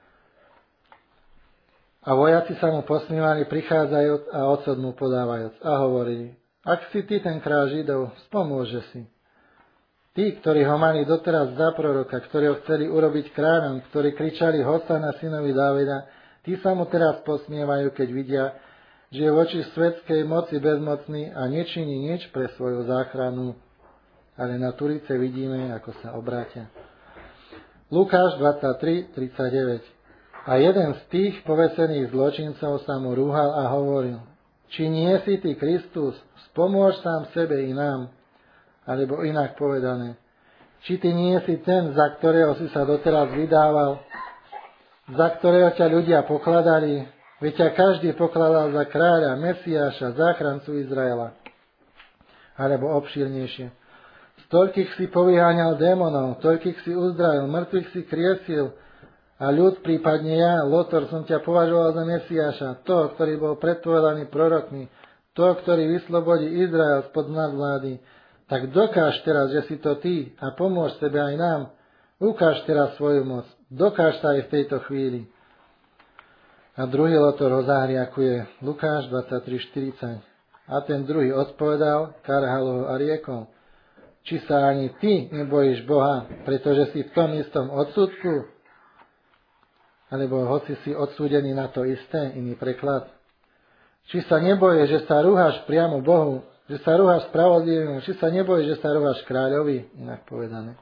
A vojaci sa mu posmievali, prichádzajúc a odsud mu podávajúc a hovorili, ak si ty ten kráľ Židov, spomôže si. Tí, ktorí ho mali doteraz za proroka, ktorí ho chceli urobiť kráľom, ktorí kričali Hosana synovi Dávida, tí sa mu teraz posmievajú, keď vidia, že je voči svetskej moci bezmocný a nečiní nič pre svoju záchranu. Ale na Turice vidíme, ako sa obrátia. Lukáš 23, 39. A jeden z tých povesených zločincov sa mu rúhal a hovoril, či nie si ty Kristus, spomôž sám sebe i nám. Alebo inak povedané, či ty nie si ten, za ktorého si sa doteraz vydával, za ktorého ťa ľudia pokladali, veď ťa každý pokladal za kráľa, Mesiáša, záchrancu Izraela. Alebo obšírnejšie. Z toľkých si povyháňal démonov, toľkých si uzdravil, mŕtvych si kriesil a ľud, prípadne ja, Lotor, som ťa považoval za Mesiáša, toho, ktorý bol predpovedaný prorokmi, toho, ktorý vyslobodí Izrael spod nadvlády. Tak dokáž teraz, že si to ty a pomôž sebe aj nám. Ukáž teraz svoju moc. Dokáž sa aj v tejto chvíli. A druhý Lotor ho zahriakuje. Lukáš 23:40. A ten druhý odpovedal, karhal ho a riekol, či sa ani ty nebojíš Boha, pretože si v tom istom odsudku? Alebo hoci si odsúdený na to isté, iný preklad. Či sa nebojíš, že sa rúhaš priamo Bohu, že sa rúhaš spravodlivému, či sa nebojíš, že sa rúhaš kráľovi, inak povedané.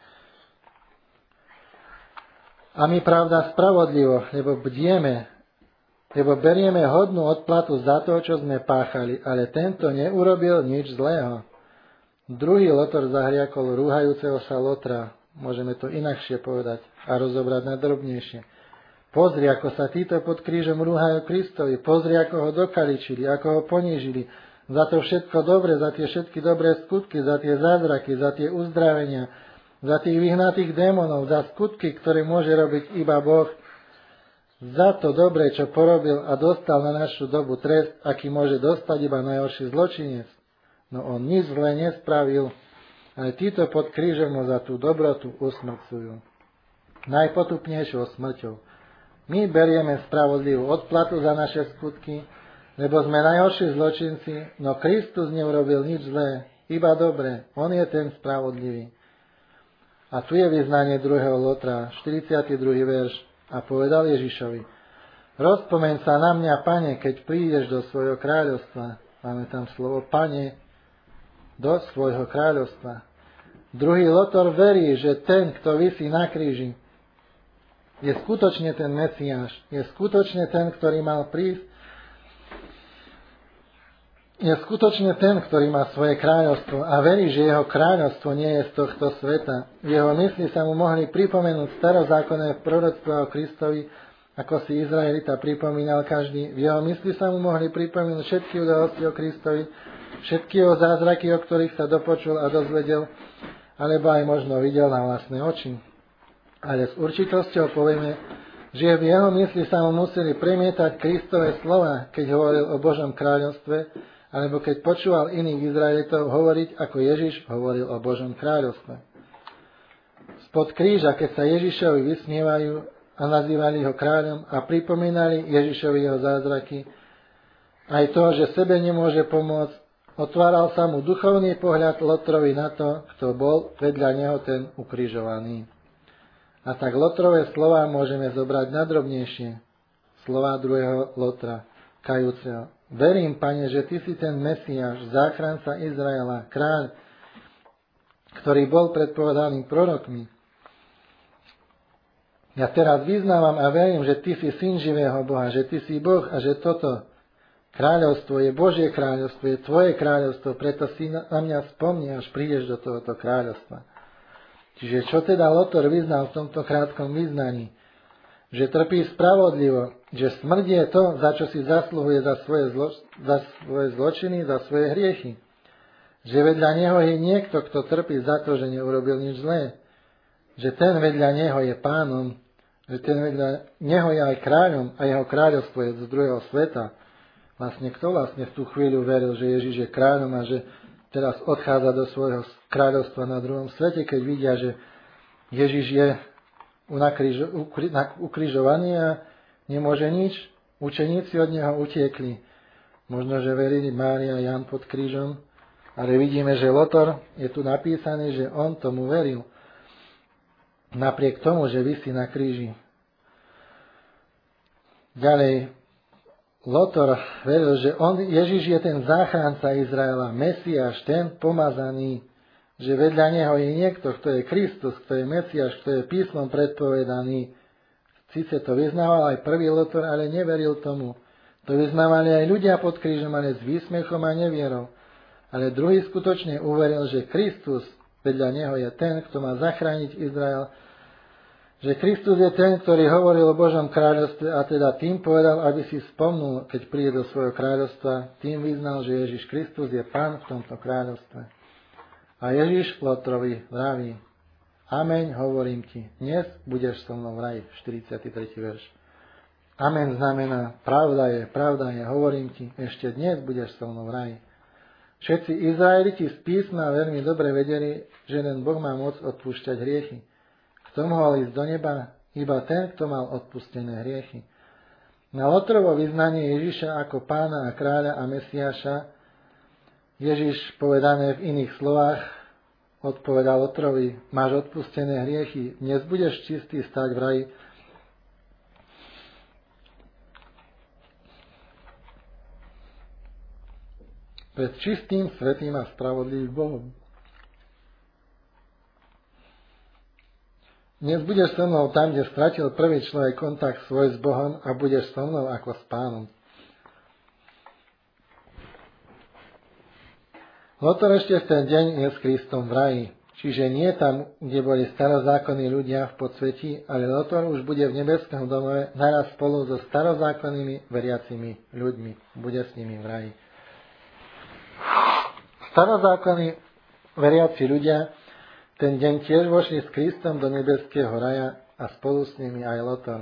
A my pravda spravodlivo, lebo bdieme, lebo berieme hodnú odplatu za to, čo sme páchali, ale tento neurobil nič zlého. Druhý Lotor zahriakol rúhajúceho sa Lotra, môžeme to inakšie povedať a rozobrať na drobnejšie. Pozri, ako sa títo pod krížom rúhajú Kristovi, pozri, ako ho dokaličili, ako ho ponížili, za to všetko dobre, za tie všetky dobré skutky, za tie zázraky, za tie uzdravenia, za tých vyhnatých démonov, za skutky, ktoré môže robiť iba Boh, za to dobre, čo porobil a dostal na našu dobu trest, aký môže dostať iba najhorší zločinec. No on nič zle nespravil, ale títo pod krížom ho za tú dobrotu usmrcujú. Najpotupnejšou smrťou. My berieme spravodlivú odplatu za naše skutky, lebo sme najhorší zločinci, no Kristus neurobil nič zlé, iba dobre. On je ten spravodlivý. A tu je vyznanie druhého Lotra, 42. verš. A povedal Ježišovi, rozpomeň sa na mňa, Pane, keď prídeš do svojho kráľovstva. Máme tam slovo Pane, do svojho kráľovstva. Druhý Lotor verí, že ten, kto visí na kríži, je skutočne ten Mesiáš, je skutočne ten, ktorý mal prísť, je skutočne ten, ktorý má svoje kráľovstvo a verí, že jeho kráľovstvo nie je z tohto sveta. V jeho mysli sa mu mohli pripomenúť starozákonné proroctvá o Kristovi, ako si Izraelita pripomínal každý. V jeho mysli sa mu mohli pripomenúť všetky udalosti o Kristovi, všetky jeho zázraky, o ktorých sa dopočul a dozvedel, alebo aj možno videl na vlastné oči. Ale s určitosťou povieme, že v jeho mysli sa mu museli premietať Kristove slova, keď hovoril o Božom kráľovstve, alebo keď počúval iných Izraelitov hovoriť, ako Ježiš hovoril o Božom kráľovstve. Spod kríža, keď sa Ježišovi vysmievajú a nazývali ho kráľom a pripomínali Ježišovi jeho zázraky, aj to, že sebe nemôže pomôcť, otváral sa mu duchovný pohľad Lotrovi na to, kto bol vedľa neho ten ukrižovaný. A tak Lotrové slová môžeme zobrať nadrobnejšie. Slová druhého Lotra, kajúceho. Verím, Pane, že Ty si ten Mesiáš, záchranca Izraela, kráľ, ktorý bol predpovedaný prorokmi. Ja teraz vyznávam a verím, že Ty si syn živého Boha, že Ty si Boh a že toto kráľovstvo je Božie kráľovstvo, je Tvoje kráľovstvo, preto si na mňa spomni, až prídeš do tohoto kráľovstva. Čiže čo teda Lotor vyznal v tomto krátkom vyznaní? Že trpí spravodlivo, že smrť je to, za čo si zasluhuje za svoje zločiny, za svoje hriechy. Že vedľa neho je niekto, kto trpí za to, že neurobil nič zlé. Že ten vedľa neho je pánom, že ten vedľa neho je aj kráľom a jeho kráľovstvo je z druhého sveta. Kto v tú chvíľu veril, že Ježiš je kráľom a že teraz odchádza do svojho kráľovstva na druhom svete, keď vidia, že Ježiš je ukrižovaný a nemôže nič. Učeníci od neho utiekli. Možno, že verili Mária a Jan pod krížom, ale vidíme, že Lotor je tu napísaný, že on tomu veril. Napriek tomu, že visí na kríži. Ďalej, Lotor veril, že Ježiš je ten záchranca Izraela, Mesiáš, ten pomazaný, že vedľa neho je niekto, kto je Kristus, kto je Mesiáš, kto je písmom predpovedaný. Sice to vyznával aj prvý Lotor, ale neveril tomu. To vyznávali aj ľudia pod krížom, ale s výsmechom a nevierou. Ale druhý skutočne uveril, že Kristus vedľa neho je ten, kto má zachrániť Izrael. Že Kristus je ten, ktorý hovoril o Božom kráľovstve a teda tým povedal, aby si spomnul, keď príde do svojho kráľovstva, tým vyznal, že Ježiš Kristus je Pán v tomto kráľovstve. A Ježiš Lotrovi vraví, Ameň, hovorím ti, dnes budeš so mnou v raji, 43. verš. Amen znamená, pravda je, hovorím ti, ešte dnes budeš so mnou v raji. Všetci Izraeliti z písma veľmi dobre vedeli, že len Boh má moc odpúšťať hriechy. Kto mohol ísť do neba? Iba ten, kto mal odpustené hriechy. Na Lotrovo vyznanie Ježiša ako pána a kráľa a Mesiáša Ježiš, povedané v iných slovách, odpovedal Lotrovi: máš odpustené hriechy, dnes budeš čistý stáť v raji. Pred čistým, svätým a spravodlivým Bohom. Dnes budeš so mnou tam, kde stratil prvý človek kontakt svoj s Bohom, a budeš so mnou ako s Pánom. Lotor ešte v ten deň je s Kristom v raji, čiže nie tam, kde boli starozákonní ľudia v podsvetí, ale Lotor už bude v nebeskom domove naraz spolu so starozákonnými veriacimi ľuďmi. Bude s nimi v raji. Starozákonní veriaci ľudia ten deň tiež vošli s Kristom do nebeského raja a spolu s nimi aj Lotor.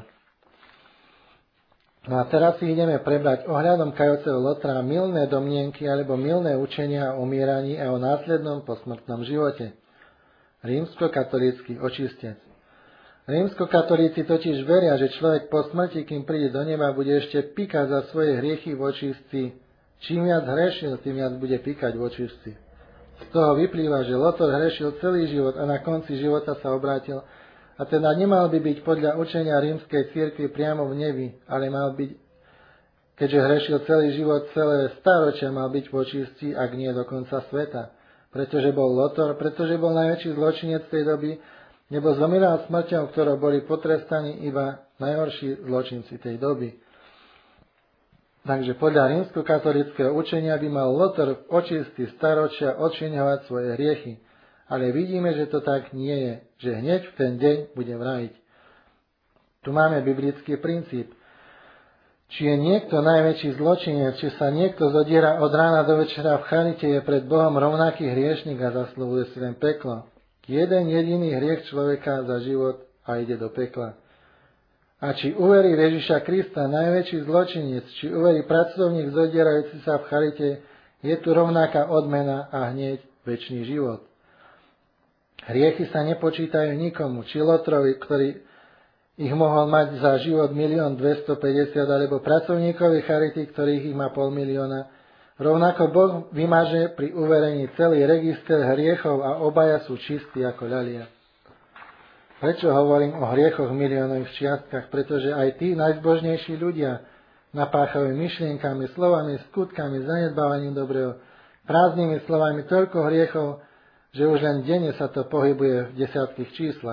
No a teraz si ideme prebrať ohľadom kajúceho Lotra mylné domnienky alebo mylné učenia o umieraní a o následnom posmrtnom živote. Rímskokatolícky očistec. Rímskokatolíci totiž veria, že človek po smrti, kým príde do neba, bude ešte pikať za svoje hriechy v očistci. Čím viac hrešil, tým viac bude pikať v očistci. Z toho vyplýva, že Lotor hrešil celý život a na konci života sa obrátil, a teda nemal by byť podľa učenia rímskej cirkvi priamo v nebi, ale mal byť, keďže hrešil celý život, celé stáročia mal byť v očistci, ak nie do konca sveta. Pretože bol Lotor, pretože bol najväčší zločinec tej doby, nebo zomieral smrťou, ktorou boli potrestaní iba najhorší zločinci tej doby. Takže podľa rímskokatolíckeho učenia by mal Lotor v očistci staročia odčiňovať svoje hriechy. Ale vidíme, že to tak nie je, že hneď v ten deň bude vrajiť. Tu máme biblický princíp. Či je niekto najväčší zločinec, či sa niekto zodiera od rána do večera v charite, je pred Bohom rovnaký hriešnik a zasluhuje si len peklo. Jeden jediný hriech človeka za život a ide do pekla. A či uverí Ježiša Krista najväčší zločinec, či uverí pracovník zodierajúci sa v charite, je tu rovnaká odmena a hneď večný život. Hriechy sa nepočítajú nikomu, či Lotrovi, ktorý ich mohol mať za život 1 250 000, alebo pracovníkovi charity, ktorých ich má 500 000. Rovnako Boh vymaže pri uverení celý register hriechov a obaja sú čistí ako ľalia. Prečo hovorím o hriechoch v miliónových čiastkách? Pretože aj tí najzbožnejší ľudia napáchajú myšlienkami, slovami, skutkami, zanedbávaním dobrého, prázdnymi slovami toľko hriechov, že už len denne sa to pohybuje v desiatkých číslach.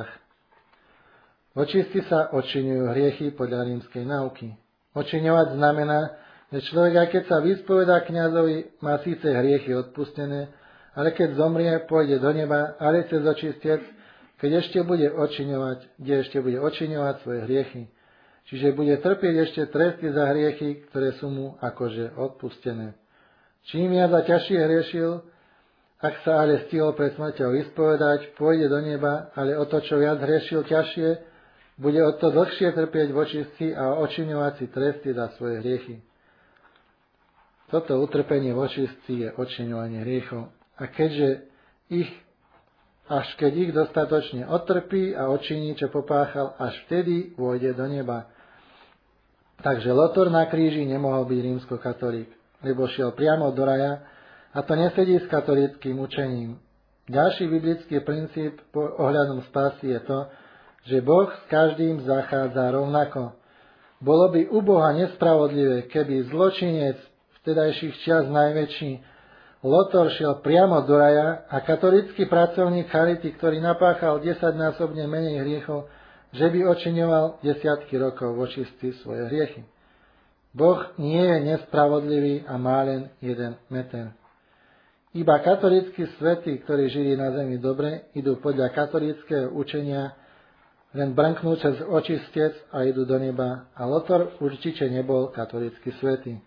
V očistci sa odčiňujú hriechy podľa rímskej nauky. Odčiňovať znamená, že človek, aj keď sa vyspovedá kňazovi, má síce hriechy odpustené, ale keď zomrie, pôjde do neba, ale cez očistec, kde ešte bude odčiňovať svoje hriechy. Čiže bude trpieť ešte tresty za hriechy, ktoré sú mu akože odpustené. Čím viac a ťažšie hriešil, ak sa ale stihol pred smrťou vyspovedať, pôjde do neba, ale o to, čo viac hriešil ťažšie, bude o to dlhšie trpieť v očistci a odčiňovať si tresty za svoje hriechy. Toto utrpenie v očistci je odčiňovanie hriechov. A keď ich dostatočne odtrpí a odčiní, čo popáchal, až vtedy vôjde do neba. Takže Lotor na kríži nemohol byť rímskokatolík, lebo šiel priamo do raja, a to nesedí s katolíckym učením. Ďalší biblický princíp ohľadom spásy je to, že Boh s každým zachádza rovnako. Bolo by u Boha nespravodlivé, keby zločinec vtedajších čias najväčší Lotor šiel priamo do raja a katolícky pracovník charity, ktorý napáchal 10-násobne menej hriechov, že by odčiňoval desiatky rokov v očistci svoje hriechy. Boh nie je nespravodlivý a má len jeden meter. Iba katolícki svätí, ktorí žili na zemi dobre, idú podľa katolíckeho učenia len brnknú cez očistec a idú do neba, a Lotor určite nebol katolícky svätý.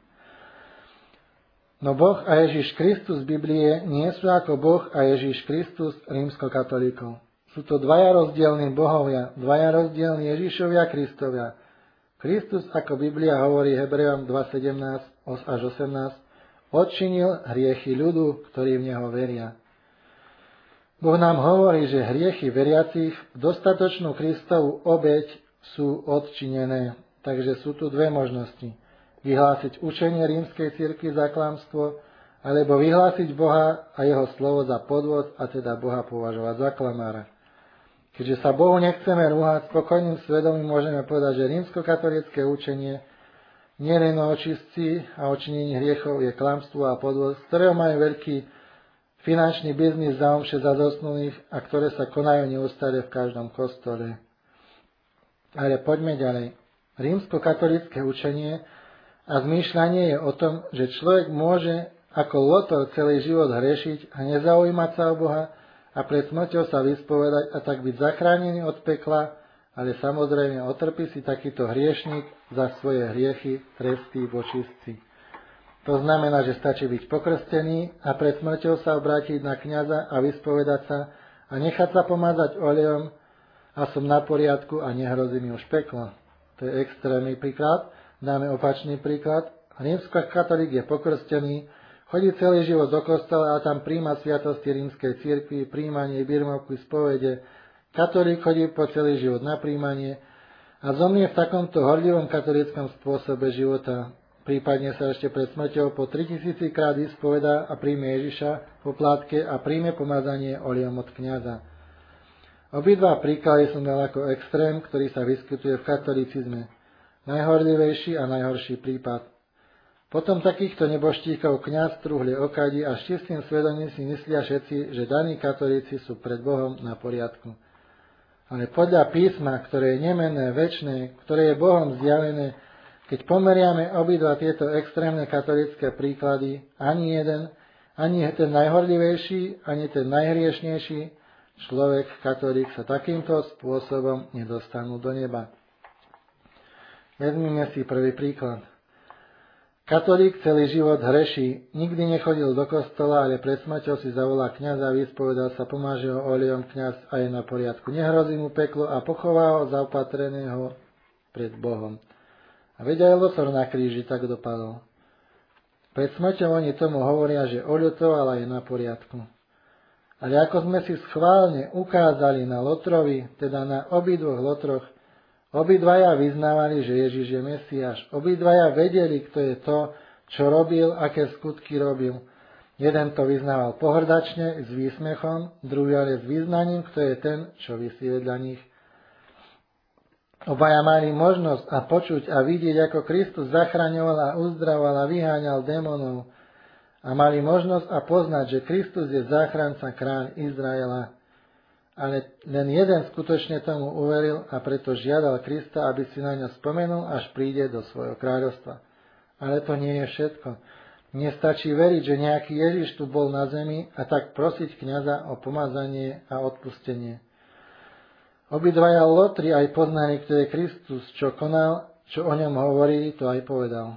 No Boh a Ježiš Kristus z Biblie nie sú ako Boh a Ježiš Kristus rímskokatolíkov. Sú to dvaja rozdielni bohovia, dvaja rozdielni Ježišovia Kristovia. Kristus, ako Biblia hovorí Hebrejom 2:17 až 18, odčinil hriechy ľudu, ktorí v Neho veria. Boh nám hovorí, že hriechy veriacich v dostatočnú Kristovú obeť sú odčinené. Takže sú tu dve možnosti. Vyhlásiť učenie rímskej cirkvi za klamstvo, alebo vyhlásiť Boha a jeho slovo za podvod a teda Boha považovať za klamára. Keďže sa Bohu nechceme rúhať, spokojným svedomím môžeme povedať, že rímskokatolícke učenie nielen o očistci a očinení hriechov je klamstvo a podvod, z ktorého majú veľký finančný biznis za omše za zosnulých a ktoré sa konajú neustále v každom kostole. Ale poďme ďalej. Rímskokatolícke učenie a zmýšľanie je o tom, že človek môže ako Lotor celý život hrešiť a nezaujímať sa o Boha a pred smrťou sa vyspovedať a tak byť zachránený od pekla, ale samozrejme otrpí si takýto hriešnik za svoje hriechy tresty v očistci. To znamená, že stačí byť pokrstený a pred smrťou sa obrátiť na kňaza a vyspovedať sa a nechať sa pomazať olejom a som na poriadku a nehrozí mi už peklo. To je extrémny príklad. Dáme opačný príklad. Rímskokatolík je pokrstený, chodí celý život do kostola a tam príjma sviatosti rímskej cirkvi, príjmanie, birmovky, spovede. Katolík chodí po celý život na príjmanie a zomrie v takomto horlivom katolíckom spôsobe života. Prípadne sa ešte pred smrťou po 3000 krát vyspovedá a príjme Ježiša po plátke a príjme pomazanie olejom od kňaza. Obidva príklady som dal ako extrém, ktorý sa vyskytuje v katolícizme. Najhorlivejší a najhorší prípad. Potom takýchto nebožtíkov kňaz truhlie okadi a s čistým svedomím si myslia všetci, že daní katolíci sú pred Bohom na poriadku. Ale podľa písma, ktoré je nemenné, večné, ktoré je Bohom zjavené, keď pomeriame obidva tieto extrémne katolícke príklady, ani jeden, ani ten najhorlivejší, ani ten najhriešnejší človek, katolík, sa takýmto spôsobom nedostanú do neba. Vezmime si prvý príklad. Katolík celý život hreší, nikdy nechodil do kostola, ale pred smrťou si zavolá kňaza, vyspovedal sa, pomáže ho olejom kňaz a je na poriadku. Nehrozí mu peklo a pochová ho zaopatreného pred Bohom. A veď aj Lotor na kríži tak dopadol. Pred smrťou oni tomu hovoria, že oľutoval a je na poriadku. Ale ako sme si schválne ukázali na Lotrovi, teda na obidvoch Lotroch, obidvaja vyznávali, že Ježiš je Mesiáš. Obidvaja vedeli, kto je to, čo robil, aké skutky robil. Jeden to vyznával pohrdačne, s výsmechom, druhý ale s význaním, kto je ten, čo visí vedľa nich. Obaja mali možnosť a počuť a vidieť, ako Kristus zachraňoval a uzdravoval a vyháňal démonov. A mali možnosť a poznať, že Kristus je záchranca, kráľ Izraela. Ale len jeden skutočne tomu uveril a preto žiadal Krista, aby si na ňo spomenul, až príde do svojho kráľovstva. Ale to nie je všetko. Nestačí veriť, že nejaký Ježiš tu bol na zemi a tak prosiť kňaza o pomazanie a odpustenie. Obidvaja Lotri aj poznali, kto je Kristus, čo konal, čo o ňom hovorí, to aj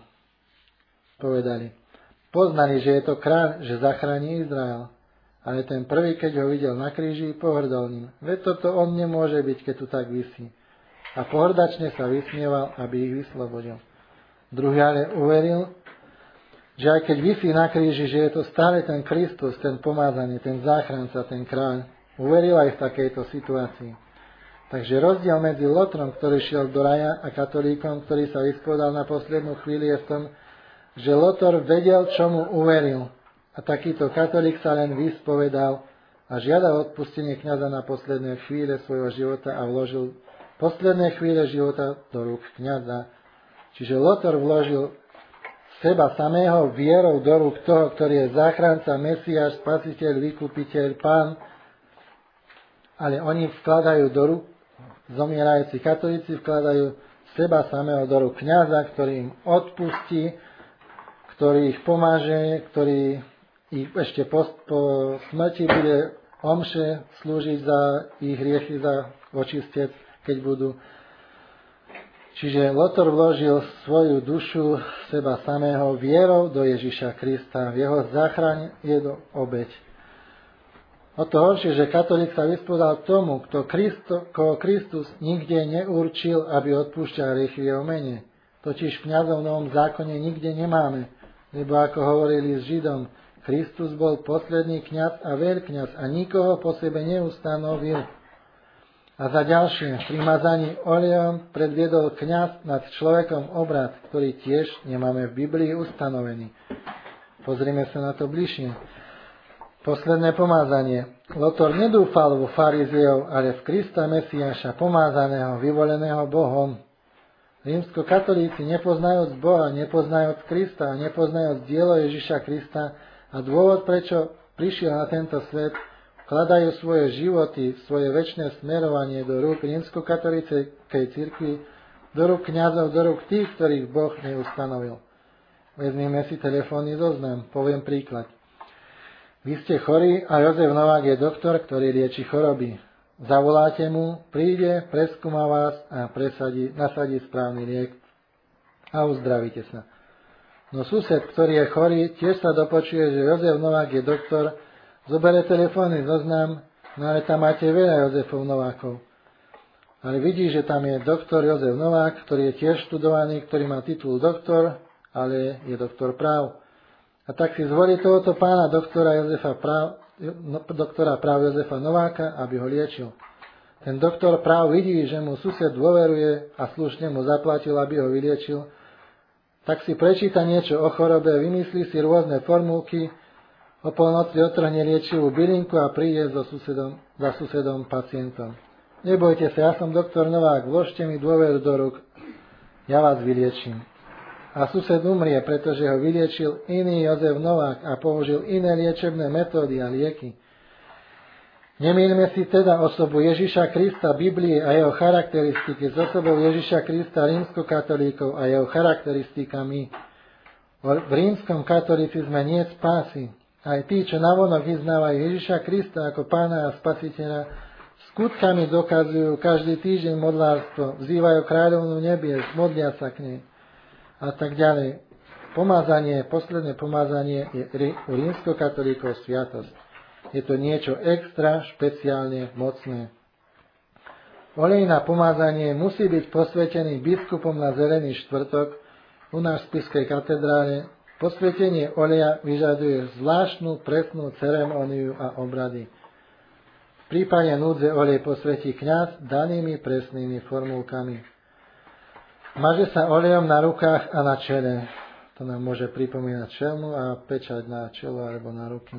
povedali. Poznali, že je to kráľ, že zachráni Izrael. Ale ten prvý, keď ho videl na kríži, pohrdol ním. Veď toto on nemôže byť, keď tu tak visí. A pohrdačne sa vysmieval, aby ich vyslobodil. Druhý ale uveril, že aj keď visí na kríži, že je to stále ten Kristus, ten pomázaný, ten záchranca, ten kráľ. Uveril aj v takejto situácii. Takže rozdiel medzi Lotrom, ktorý šiel do raja, a katolíkom, ktorý sa vyspovedal na poslednú chvíli, je v tom, že Lotor vedel, čomu uveril. A takýto katolík sa len vyspovedal a žiadal odpustenie kňaza na posledné chvíle svojho života a vložil posledné chvíle života do rúk kňaza. Čiže Lotor vložil seba samého vierou do rúk toho, ktorý je záchranca, Mesiáš, spasiteľ, vykupiteľ, pán. Ale oni vkladajú do rúk, zomierajúci katolíci vkladajú seba samého do rúk kňaza, ktorý im odpustí, ktorý ich pomáže, ktorý ich ešte po smrti bude omše slúžiť za ich hriechy, za očistec, keď budú. Čiže Lotor vložil svoju dušu seba samého vierou do Ježiša Krista. V jeho záchrane je do obeť. O to horšie, že katolík sa vyspovedal tomu, koho Kristus nikde neurčil, aby odpúšťal hriechy v jeho mene. Totiž kňazov v Novom zákone nikde nemáme. Lebo ako hovorili s Židom, Kristus bol posledný kňaz a veľkňaz a nikoho po sebe neustanovil. A za ďalšie, pri mazaní olejom predviedol kňaz nad človekom obrad, ktorý tiež nemáme v Biblii ustanovený. Pozrime sa na to bližšie. Posledné pomázanie. Lotor nedúfal vo farizejov, ale v Krista Mesiáša, pomázaného, vyvoleného Bohom. Rímskokatolíci, nepoznajúc Boha, nepoznajúc Krista a nepoznajúc dielo Ježiša Krista a dôvod, prečo prišiel na tento svet, vkladajú svoje životy, svoje večné smerovanie do rúk rímskokatolíckej cirkvi, do rúk kňazov, do rúk tých, ktorých Boh neustanovil. Vezmime si telefónny zoznam, poviem príklad. Vy ste chorí a Jozef Novák je doktor, ktorý lieči choroby. Zavoláte mu, príde, preskúma vás a nasadí správny liek a uzdravíte sa. No sused, ktorý je chorý, tiež sa dopočuje, že Jozef Novák je doktor, zobere telefónny zoznam, no ale tam máte veľa Jozefov Novákov. Ale vidí, že tam je doktor Jozef Novák, ktorý je tiež študovaný, ktorý má titul doktor, ale je doktor práv. A tak si zvolí tohoto pána doktora práv Jozefa Nováka, aby ho liečil. Ten doktor práv vidí, že mu sused dôveruje a slušne mu zaplatil, aby ho vyliečil. Tak si prečíta niečo o chorobe, vymyslí si rôzne formulky, o polnoci otrhne liečivú bylinku a príde za susedom pacientom. Nebojte sa, ja som doktor Novák, vložte mi dôveru do rúk, ja vás vyliečím. A sused umrie, pretože ho vyliečil iný Jozef Novák a použil iné liečebné metódy a lieky. Nemýlme si teda osobu Ježiša Krista, Biblie a jeho charakteristiky s osobou Ježiša Krista, rímskokatolíkov a jeho charakteristikami. V rímskom katolicizme nie je spásy. Aj tí, čo navonok vyznávajú Ježiša Krista ako pána a spasiteľa, skutkami dokazujú každý týždeň modlárstvo, vzývajú kráľovnú nebies, modlia sa k nej a tak ďalej. Posledné pomázanie je u rímskokatolíkov sviatosť. Je to niečo extra, špeciálne mocné. Olej na pomázanie musí byť posvetený biskupom na Zelený štvrtok u nás v Spišskej katedrále. Posvetenie oleja vyžaduje zvláštnu presnú ceremóniu a obrady. V prípade núdze olej posvetí kňaz danými presnými formulkami. Maže sa olejom na rukách a na čele. To nám môže pripomínať čelmu a pečať na čelo alebo na ruky.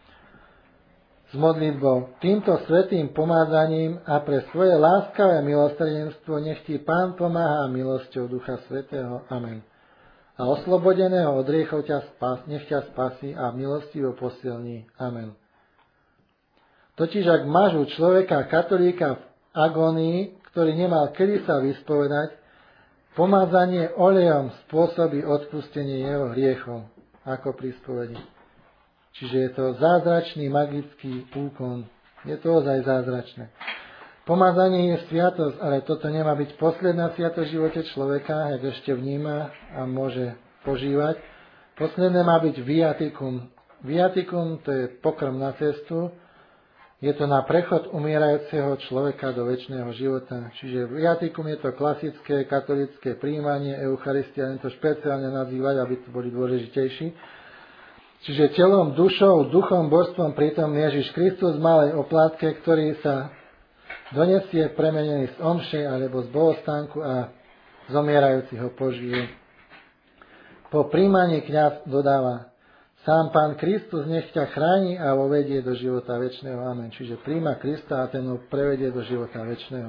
S modlitbou. Týmto svätým pomázaním a pre svoje láskavé milosrdenstvo nech ti Pán pomáha milosťou Ducha Svätého. Amen. A oslobodeného od hriechov nech ťa spasí a milostivo posilní. Amen. Totiž ak mažu človeka katolíka v agónii, ktorý nemal kedy sa vyspovedať, pomázanie olejom spôsobí odpustenie jeho hriechov, ako pri spovedi. Čiže je to zázračný magický úkon. Je to ozaj zázračné. Pomázanie je sviatosť, ale toto nemá byť posledná sviatosť v živote človeka, jak ešte vníma a môže požívať. Posledné má byť viatikum. Viatikum to je pokrm na cestu. Je to na prechod umierajúceho človeka do večného života. Čiže viatikum je to klasické katolické príjmanie, Eucharistia, len to špeciálne nazývať, aby to boli dôležitejší. Čiže telom, dušou, duchom, božstvom prítomný Ježiš Kristus v malej oplátke, ktorý sa donesie premenený z omše alebo z bohostánku a zomierajúci ho požije. Po príjmaní kňaz dodáva: Sám Pán Kristus nech ťa chráni a vovedie do života večného. Amen. Čiže príjma Krista a ten ho prevedie do života večného.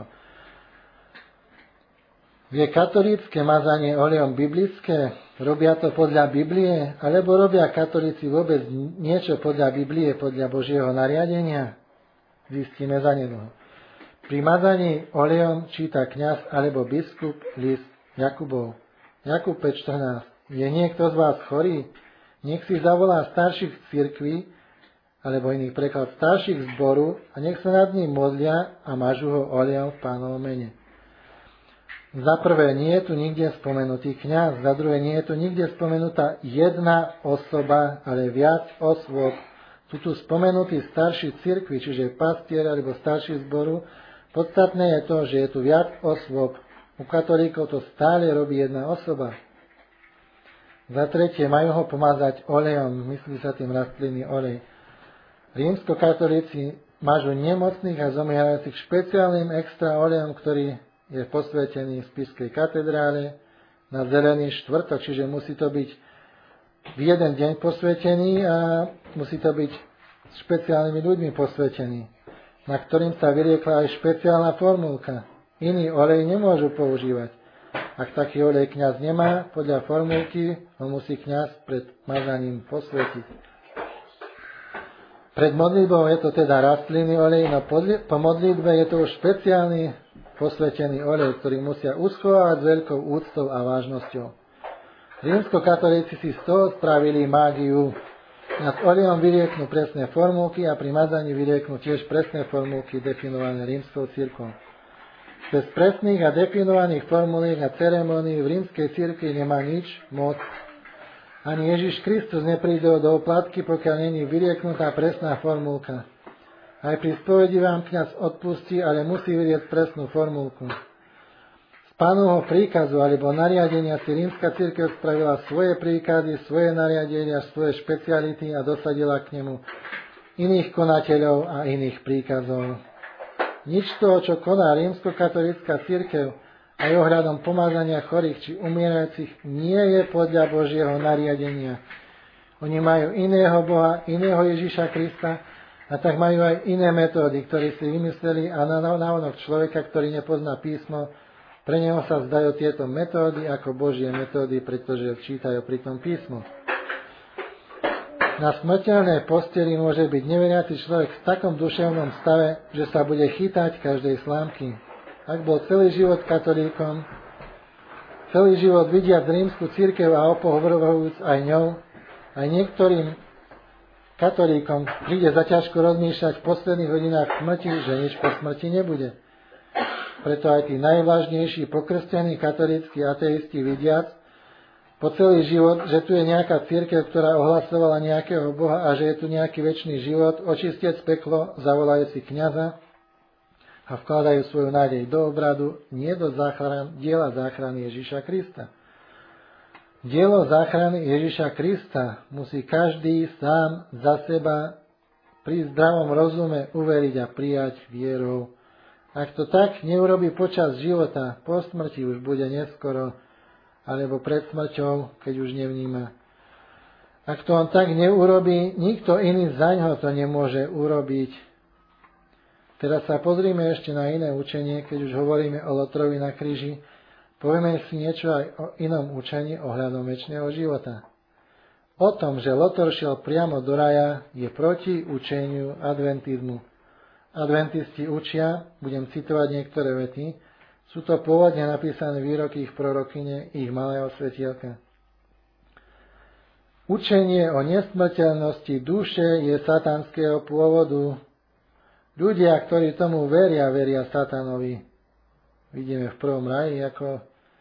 Je katolícke mazanie olejom biblické? Robia to podľa Biblie? Alebo robia katolíci vôbec niečo podľa Biblie, podľa Božieho nariadenia? Zistíme zanedlho. Pri mazaní olejom číta kňaz alebo biskup list Jakubov. Jakub 5.14. Je niekto z vás chorý? Nech si zavolá starších cirkví, alebo iných preklad starších zboru a nech sa nad ním modlia a mažu ho olejom v Pánovom mene. Za prvé, nie je tu nikde spomenutý kňaz, za druhé, nie je tu nikde spomenutá jedna osoba, ale viac osôb. Tu spomenutý starší cirkvi, čiže pastier alebo starší zboru. Podstatné je to, že je tu viac osôb. U katolíkov to stále robí jedna osoba. Za tretie, majú ho pomázať olejom, myslí sa tým rastlinný olej. Rímskokatolíci mažu nemocných a zomierajúcich špeciálnym extra olejom, ktorý je posvetený v Spišskej katedrále na Zelený štvrtok, čiže musí to byť v jeden deň posvetený a musí to byť špeciálnymi ľuďmi posvetený, na ktorým sa vyriekla aj špeciálna formulka. Iný olej nemôžu používať. Ak taký olej kňaz nemá, podľa formulky ho musí kňaz pred mazaním posvetiť. Pred modlitbou je to teda rastlinný olej, no po modlitbe je to už špeciálny posvetený olej, ktorý musia uschovávať s veľkou úctou a vážnosťou. Rímskokatolíci si z toho spravili mágiu. Nad olejom vyrieknú presné formulky a pri mazaní vyrieknú tiež presné formulky definované rímskou cirkvou. Bez presných a definovaných formuliek a ceremónií v rímskej cirkvi nemá nič moc. Ani Ježiš Kristus nepríde do oplatky, pokiaľ není vyrieknutá presná formulka. Aj pri spovedi vám kňaz odpustí, ale musí vyrieť presnú formulku. Z Pánovho príkazu alebo nariadenia si rímska cirkev spravila svoje príkazy, svoje nariadenia, svoje špeciality a dosadila k nemu iných konateľov a iných príkazov. Nič toho, čo koná rímskokatolícka cirkev aj ohľadom pomazania chorých či umierajúcich, nie je podľa Božieho nariadenia. Oni majú iného Boha, iného Ježiša Krista a tak majú aj iné metódy, ktoré si vymysleli a naonok človeka, ktorý nepozná písmo, pre neho sa zdajú tieto metódy ako Božie metódy, pretože čítajú pri tom písmo. Na smrteľnej posteli môže byť neveriaci človek v takom duševnom stave, že sa bude chytať každej slámky. Ak bol celý život katolíkom, celý život vidiac rímsku cirkev a opovrhujúc aj ňou, aj niektorým katolíkom príde za ťažko rozmýšľať v posledných hodinách smrti, že nič po smrti nebude. Preto aj tí najvážnejší pokrstení katolícki ateisti vidiac po celý život, že tu je nejaká cirkev, ktorá ohlasovala nejakého Boha a že je tu nejaký večný život, očistiec peklo, zavolajú si kňaza a vkladajú svoju nádej do obradu, nie do diela záchrany Ježiša Krista. Dielo záchrany Ježiša Krista musí každý sám za seba pri zdravom rozume uveriť a prijať vierou. Ak to tak neurobí počas života, po smrti už bude neskoro, alebo pred smrťou, keď už nevníma. Ak to on tak neurobí, nikto iný zaňho to nemôže urobiť. Teraz sa pozrime ešte na iné učenie, keď už hovoríme o Lotrovi na kríži. Povieme si niečo aj o inom učení ohľadom večného života. O tom, že Lotor šiel priamo do raja, je proti učeniu adventizmu. Adventisti učia, budem citovať niektoré vety, sú to pôvodne napísané výroky ich prorokyne, ich malého svetielka. Učenie o nesmrteľnosti duše je satanského pôvodu. Ľudia, ktorí tomu veria, veria satanovi. Vidíme v prvom raji, ako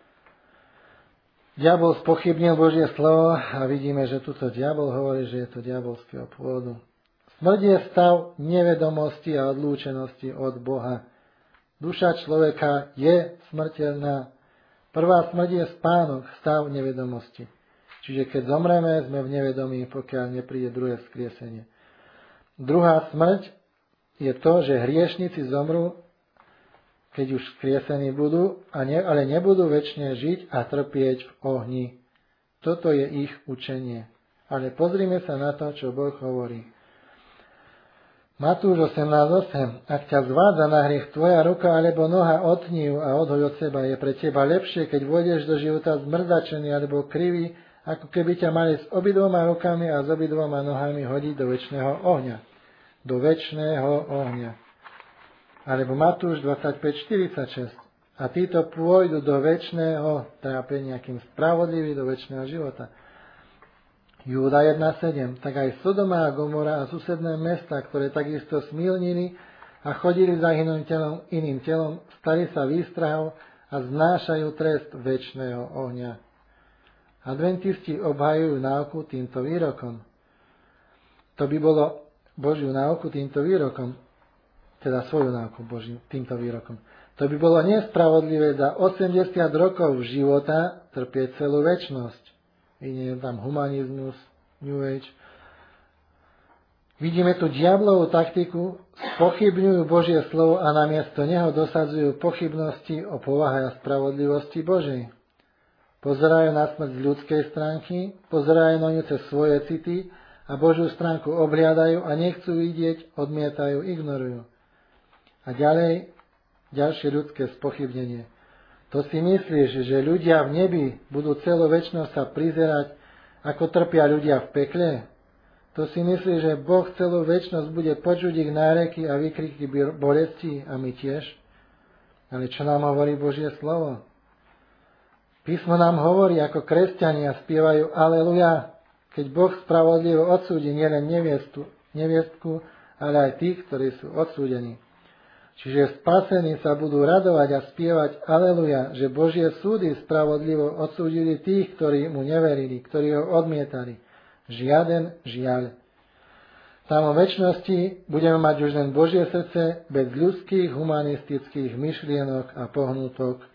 diabol spochybnil Božie slovo a vidíme, že tuto diabol hovorí, že je to diabolského pôvodu. Smrť je stav nevedomosti a odlúčenosti od Boha. Duša človeka je smrteľná. Prvá smrť je spánok, stav nevedomosti. Čiže keď zomreme, sme v nevedomí, pokiaľ nepríde druhé vzkriesenie. Druhá smrť je to, že hriešnici zomrú, keď už vzkriesení budú, ale nebudú večne žiť a trpieť v ohni. Toto je ich učenie. Ale pozrime sa na to, čo Boh hovorí. Matúš 18.8. Ak ťa zvádza na hriech tvoja ruka alebo noha, otni ju a odhoď od seba. Je pre teba lepšie, keď vôjdeš do života zmrzačený alebo krivý, ako keby ťa mali s obidvoma rukami a s obidvoma nohami hodiť do večného ohňa. Do večného ohňa. Alebo Matúš 25.46. A títo pôjdu do večného trápenia, kým spravodlivý do večného života. Júda 1.7. Tak aj Sodoma a Gomora a susedné mesta, ktoré takisto smilnili a chodili za iným telom, stali sa výstrahou a znášajú trest večného ohňa. Adventisti obhajujú náuku týmto výrokom. To by bolo Božiu náuku týmto výrokom, teda svoju náuku Božiu týmto výrokom. To by bolo nespravodlivé za 80 rokov života trpieť celú večnosť. Vidíme tam humanizmus, New Age. Vidíme tu diablovú taktiku, spochybňujú Božie slovo a namiesto neho dosadzujú pochybnosti o povahe a spravodlivosti Božej. Pozerajú na smrť z ľudskej stránky, pozerajú na ňu cez svoje city a Božiu stránku obhliadajú a nechcú vidieť, odmietajú, ignorujú. A ďalšie ľudské spochybnenie. To si myslíš, že ľudia v nebi budú celú večnosť sa prizerať, ako trpia ľudia v pekle? To si myslíš, že Boh celú večnosť bude počuť ich náreky a výkriky bolesti a my tiež? Ale čo nám hovorí Božie slovo? Písmo nám hovorí, ako kresťania spievajú Aleluja, keď Boh spravodlivo odsúdi nielen neviestku, ale aj tých, ktorí sú odsúdení. Čiže spasení sa budú radovať a spievať Aleluja, že Božie súdy spravodlivo odsúdili tých, ktorí mu neverili, ktorí ho odmietali. Žiaden žiaľ. Tam o večnosti budeme mať už len Božie srdce bez ľudských humanistických myšlienok a pohnutok.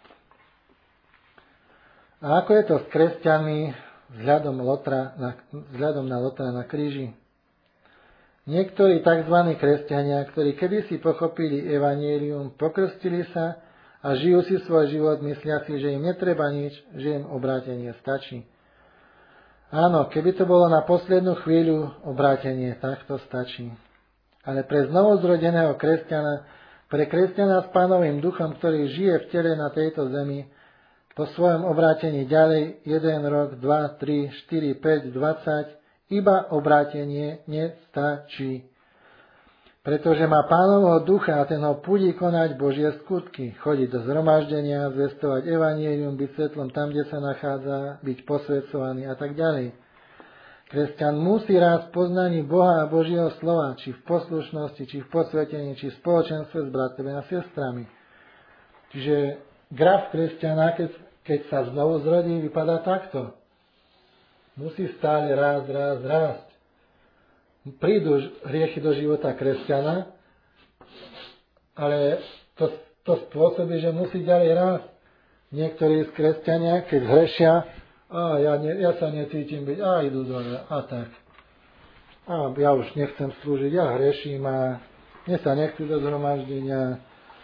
A ako je to s kresťanmi vzhľadom na Lotra na kríži? Niektorí tzv. Kresťania, ktorí kedysi pochopili evanjelium, pokrstili sa a žijú si svoj život, myslia si, že im netreba nič, že im obrátenie stačí. Áno, keby to bolo na poslednú chvíľu, obrátenie, tak to stačí. Ale pre znovuzrodeného kresťana, pre kresťana s Pánovým duchom, ktorý žije v tele na tejto zemi, po svojom obrátení ďalej 1 rok, 2, 3, 4, 5, 20, iba obrátenie nestačí. Pretože má Pánovho ducha a ten ho púdi konať Božie skutky, chodiť do zhromaždenia, zvestovať evanjelium, byť svetlom tam, kde sa nachádza, byť posvedcovaný a tak ďalej. Kresťan musí rásť v poznaní Boha a Božieho slova, či v poslušnosti, či v posvetení, či v spoločenstve s bratmi a sestrami. Čiže graf kresťana, keď sa znovu zrodí, vypadá takto. Musí stále rásť. Prídu hriechy do života kresťana, ale to spôsobí, že musí ďalej rásť. Niektorí z kresťania, keď zhrešia, ja sa necítim byť, idú dole, a tak. Ja už nechcem slúžiť, ja hreším a mne sa nechcú do zhromaždenia.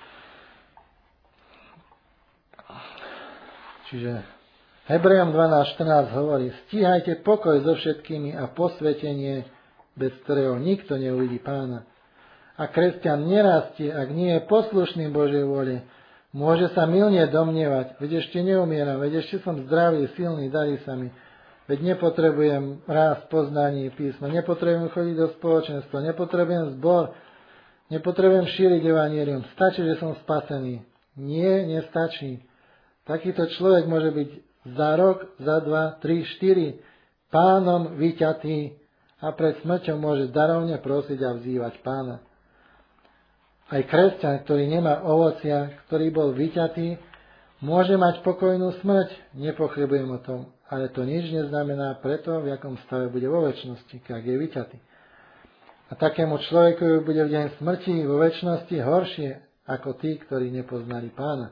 Čiže Hebrejom 12.14 hovorí, stíhajte pokoj so všetkými a posvetenie, bez ktorého nikto neuvidí Pána. A kresťan nerastie, ak nie je poslušný Božej vôle, môže sa mylne domnievať, veď ešte neumieram, veď ešte som zdravý, silný, darí sa mi. Veď nepotrebujem rásť poznaní písma, nepotrebujem chodiť do spoločenstva, nepotrebujem zbor, nepotrebujem šíriť evanjelium, stačí, že som spasený. Nie, nestačí. Takýto človek môže byť za rok, za 2, 3, 4 Pánom vyťatý a pred smrťou môže darovne prosiť a vzývať Pána. Aj kresťan, ktorý nemá ovocia, ktorý bol vyťatý, môže mať pokojnú smrť, nepochybujem o tom, ale to nič neznamená preto, v akom stave bude vo večnosti, ak je vyťatý. A takému človeku bude v deň smrti vo večnosti horšie ako tí, ktorí nepoznali Pána.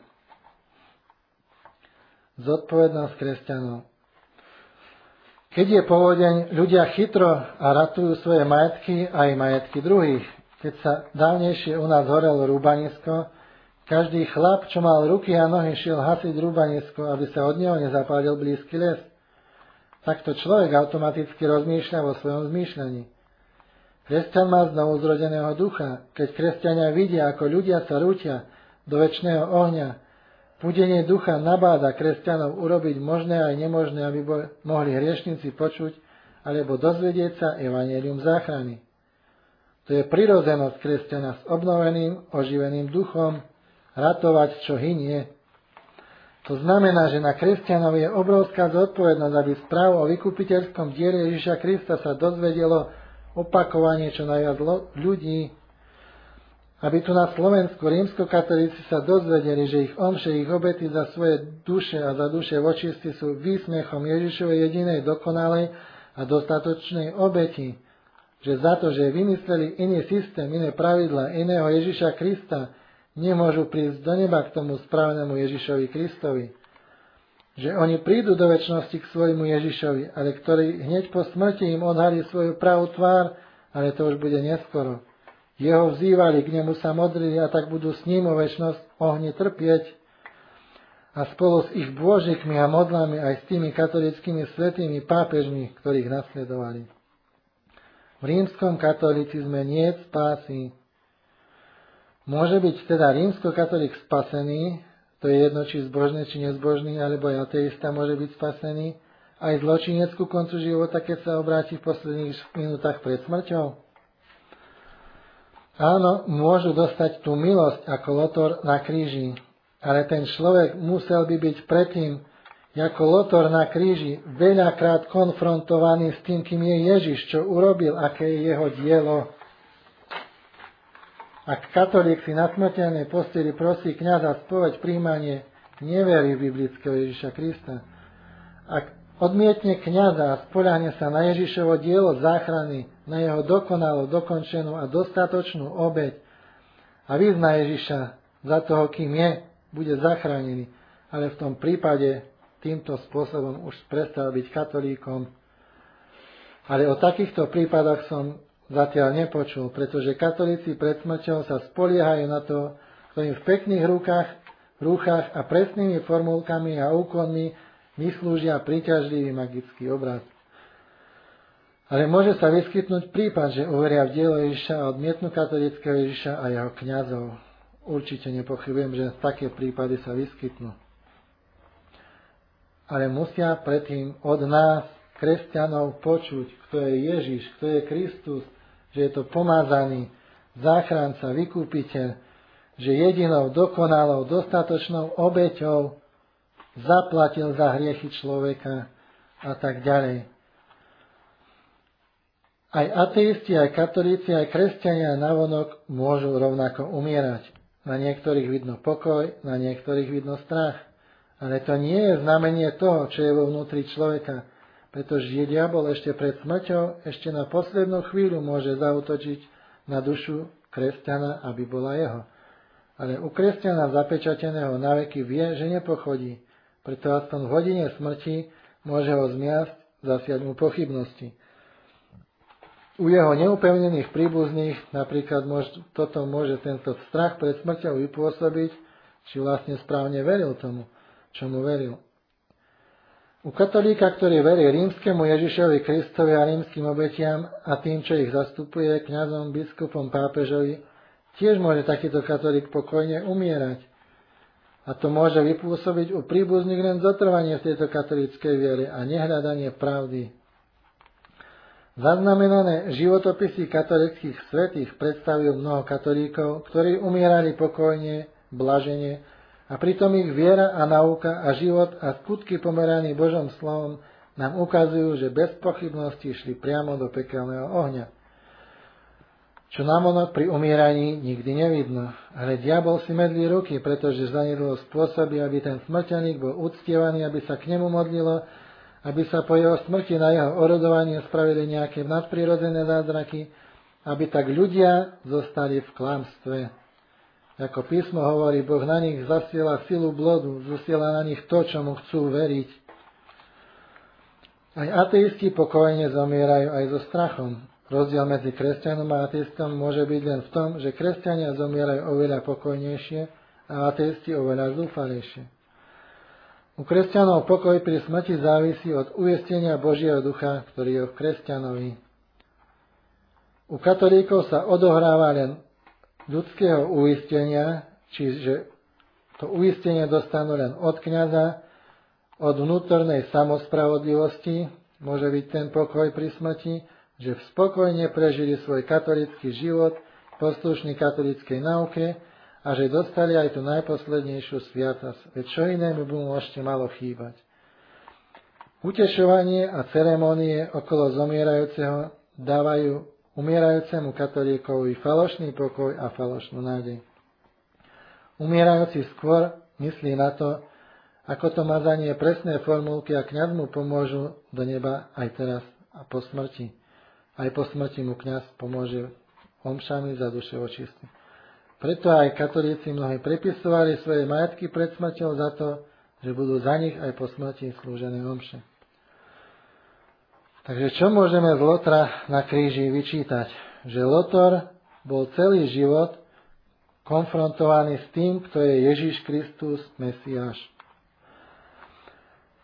Zodpovednosť kresťanov. Keď je povodeň, ľudia chytro a ratujú svoje majetky aj majetky druhých. Keď sa dávnejšie u nás horelo rúbanisko, každý chlap, čo mal ruky a nohy, šiel hasiť rúbanisko, aby sa od neho nezapálil blízky les. Takto človek automaticky rozmýšľa vo svojom zmýšľaní. Kresťan má znovuzrodeného ducha. Keď kresťania vidia, ako ľudia sa rútia do večného ohňa, púdenie ducha nabáda kresťanov urobiť možné aj nemožné, aby mohli hriešnici počuť alebo dozvedieť sa evanjelium záchrany. To je prirodzenosť kresťana s obnoveným, oživeným duchom, ratovať, čo hynie. To znamená, že na kresťanov je obrovská zodpovednosť, aby správu o vykupiteľskom diele Ježiša Krista sa dozvedelo opakovanie čo najviac ľudí, aby tu na Slovensku rímskokatolíci sa dozvedeli, že ich omše, ich obety za svoje duše a za duše vočistí sú výsmechom Ježišovej jedinej dokonalej a dostatočnej obeti. Že za to, že vymysleli iný systém, iné pravidla, iného Ježiša Krista, nemôžu prísť do neba k tomu správnemu Ježišovi Kristovi. Že oni prídu do večnosti k svojmu Ježišovi, ale ktorý hneď po smrti im odhalí svoju pravú tvár, ale to už bude neskoro. Jeho vzývali, k nemu sa modlili a tak budú s ním o večnosť ohni trpieť. a spolu s ich bôžikmi a modlami aj s tými katolíckymi svätými pápežmi, ktorých nasledovali. V rímskom katolicizme niet spásy. Môže byť teda rímskokatolík spasený, to je jedno, či zbožný, či nezbožný, alebo aj ateista môže byť spasený, aj zločinec ku koncu života, keď sa obráti v posledných minútach pred smrťou? Áno, môžu dostať tú milosť ako Lotor na kríži, ale ten človek musel by byť predtým, ako Lotor na kríži, veľakrát konfrontovaný s tým, kým je Ježiš, čo urobil, aké je jeho dielo. Ak katolík si na smrteľnej posteli prosí kňaza spoveď príjmanie, neverí v biblického Ježiša Krista. Ak odmietne kňaza a spoľahne sa na Ježišovo dielo záchrany, na jeho dokonalú, dokončenú a dostatočnú obeť a vyzná Ježiša za toho, kým je, bude zachránený. Ale v tom prípade týmto spôsobom už prestal byť katolíkom. Ale o takýchto prípadoch som zatiaľ nepočul, pretože katolíci pred smrťou sa spoliehajú na to, ktorým v pekných rúchach a presnými formulkami a úkonmi vyslúžia príťažlivý magický obraz. Ale môže sa vyskytnúť prípad, že uveria v dielo Ježiša a odmietnú katolíckeho Ježiša a jeho kňazov. Určite nepochybujem, že také prípady sa vyskytnú. Ale musia predtým od nás, kresťanov, počuť, kto je Ježiš, kto je Kristus, že je to pomazaný záchranca, vykúpiteľ, že jedinou dokonalou, dostatočnou obeťou zaplatil za hriechy človeka a tak ďalej. Aj ateisti, aj katolíci, aj kresťania navonok môžu rovnako umierať. Na niektorých vidno pokoj, na niektorých vidno strach. Ale to nie je znamenie toho, čo je vo vnútri človeka, pretože diabol ešte pred smrťou, ešte na poslednú chvíľu môže zaútočiť na dušu kresťana, aby bola jeho. Ale u kresťana zapečateného na veky vie, že nepochodí, preto aspoň v hodine smrti môže ho zmiasť, zasiať mu pochybnosti. U jeho neupevnených príbuzných napríklad toto môže tento strach pred smrťou vypôsobiť, či vlastne správne veril tomu, čomu veril. U katolíka, ktorý verí rímskemu Ježišovi Kristovi a rímskym obetiam a tým, čo ich zastupuje, kňazom, biskupom, pápežovi, tiež môže takýto katolík pokojne umierať. A to môže vypôsobiť u príbuzných len zotrvanie v tejto katolíckej viere a nehľadanie pravdy. Zaznamenané životopisy katolíckych svätých predstavujú mnoho katolíkov, ktorí umierali pokojne, blažene, a pritom ich viera a náuka a život a skutky pomeraní Božom slovom nám ukazujú, že bez pochybnosti šli priamo do pekelného ohňa. Čo navonok pri umieraní nikdy nevidno. Ale diabol si medlí ruky, pretože zanedlo spôsoby, aby ten smrteľník bol uctievaný, aby sa k nemu modlilo, aby sa po jeho smrti na jeho orodovanie spravili nejaké nadprirodzené zázraky, aby tak ľudia zostali v klamstve. Ako písmo hovorí, Boh na nich zasiela silu blodu, zasiela na nich to, čo mu chcú veriť. Aj ateisti pokojne zomierajú aj so strachom. Rozdiel medzi kresťanom a ateistom môže byť len v tom, že kresťania zomierajú oveľa pokojnejšie a ateisti oveľa zúfalejšie. U kresťanov pokoj pri smrti závisí od uistenia Božieho ducha, ktorý je v kresťanovi. U katolíkov sa odohráva len ľudského uistenia, čiže to uistenie dostanú len od kňaza, od vnútornej samospravodlivosti, môže byť ten pokoj pri smrti, že spokojne prežili svoj katolícky život, poslušný katolíckej nauke a že dostali aj tú najposlednejšiu sviatosť. Veď čo inému by mu ešte malo chýbať. Utešovanie a ceremónie okolo zomierajúceho dávajú umierajúcemu katolíkovi falošný pokoj a falošnú nádej. Umierajúci skôr myslí na to, ako to mazanie presné formulky a kňaz mu pomôžu do neba aj teraz a po smrti. Aj po smrti mu kňaz pomôže omšami za duše očistí. Preto aj katolíci mnohí prepisovali svoje majetky pred smrťou za to, že budú za nich aj po smrti slúžené omše. Takže čo môžeme z Lotra na kríži vyčítať? Že Lotor bol celý život konfrontovaný s tým, kto je Ježiš Kristus, Mesiáš.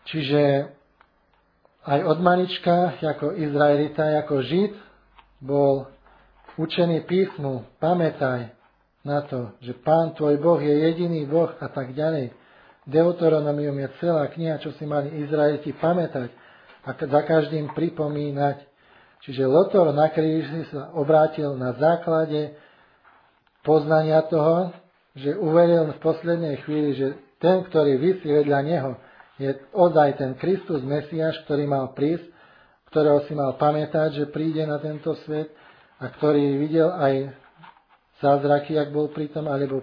Čiže aj od malička, ako Izraelita, ako Žid, bol učený písmu, pamätaj na to, že Pán tvoj Boh je jediný Boh a tak ďalej. Deuteronomium je celá kniha, čo si mali Izraeliti pamätať a za každým pripomínať. Čiže Lotor na kríži sa obrátil na základe poznania toho, že uveril v poslednej chvíli, že ten, ktorý visí vedľa neho, je ozaj ten Kristus Mesiáš, ktorý mal prísť, ktorého si mal pamätať, že príde na tento svet a ktorý videl aj zázraky, ak bol pritom, alebo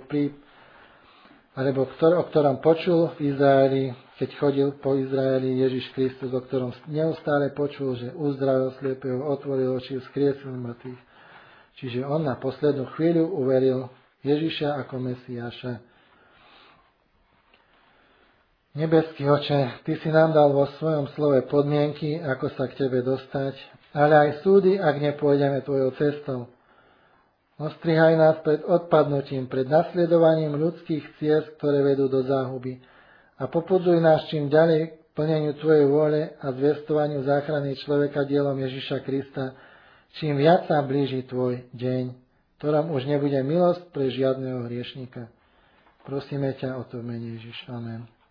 o ktorom počul v Izraeli, keď chodil po Izraeli Ježiš Kristus, o ktorom neustále počul, že uzdravil slepého, otvoril oči, vzkriesil mŕtvych. Čiže on na poslednú chvíľu uveril Ježiša ako Mesiáša. Nebeský Oče, Ty si nám dal vo svojom slove podmienky, ako sa k Tebe dostať, ale aj súdy, ak nepôjdeme Tvojou cestou. Ostrihaj nás pred odpadnutím, pred nasledovaním ľudských ciest, ktoré vedú do záhuby. A popudzuj nás čím ďalej k plneniu Tvojej vôle a zvestovaniu záchrany človeka dielom Ježiša Krista, čím viac sa blíži Tvoj deň, ktorom už nebude milosť pre žiadneho hriešnika. Prosíme ťa o to v mene Ježiš. Amen.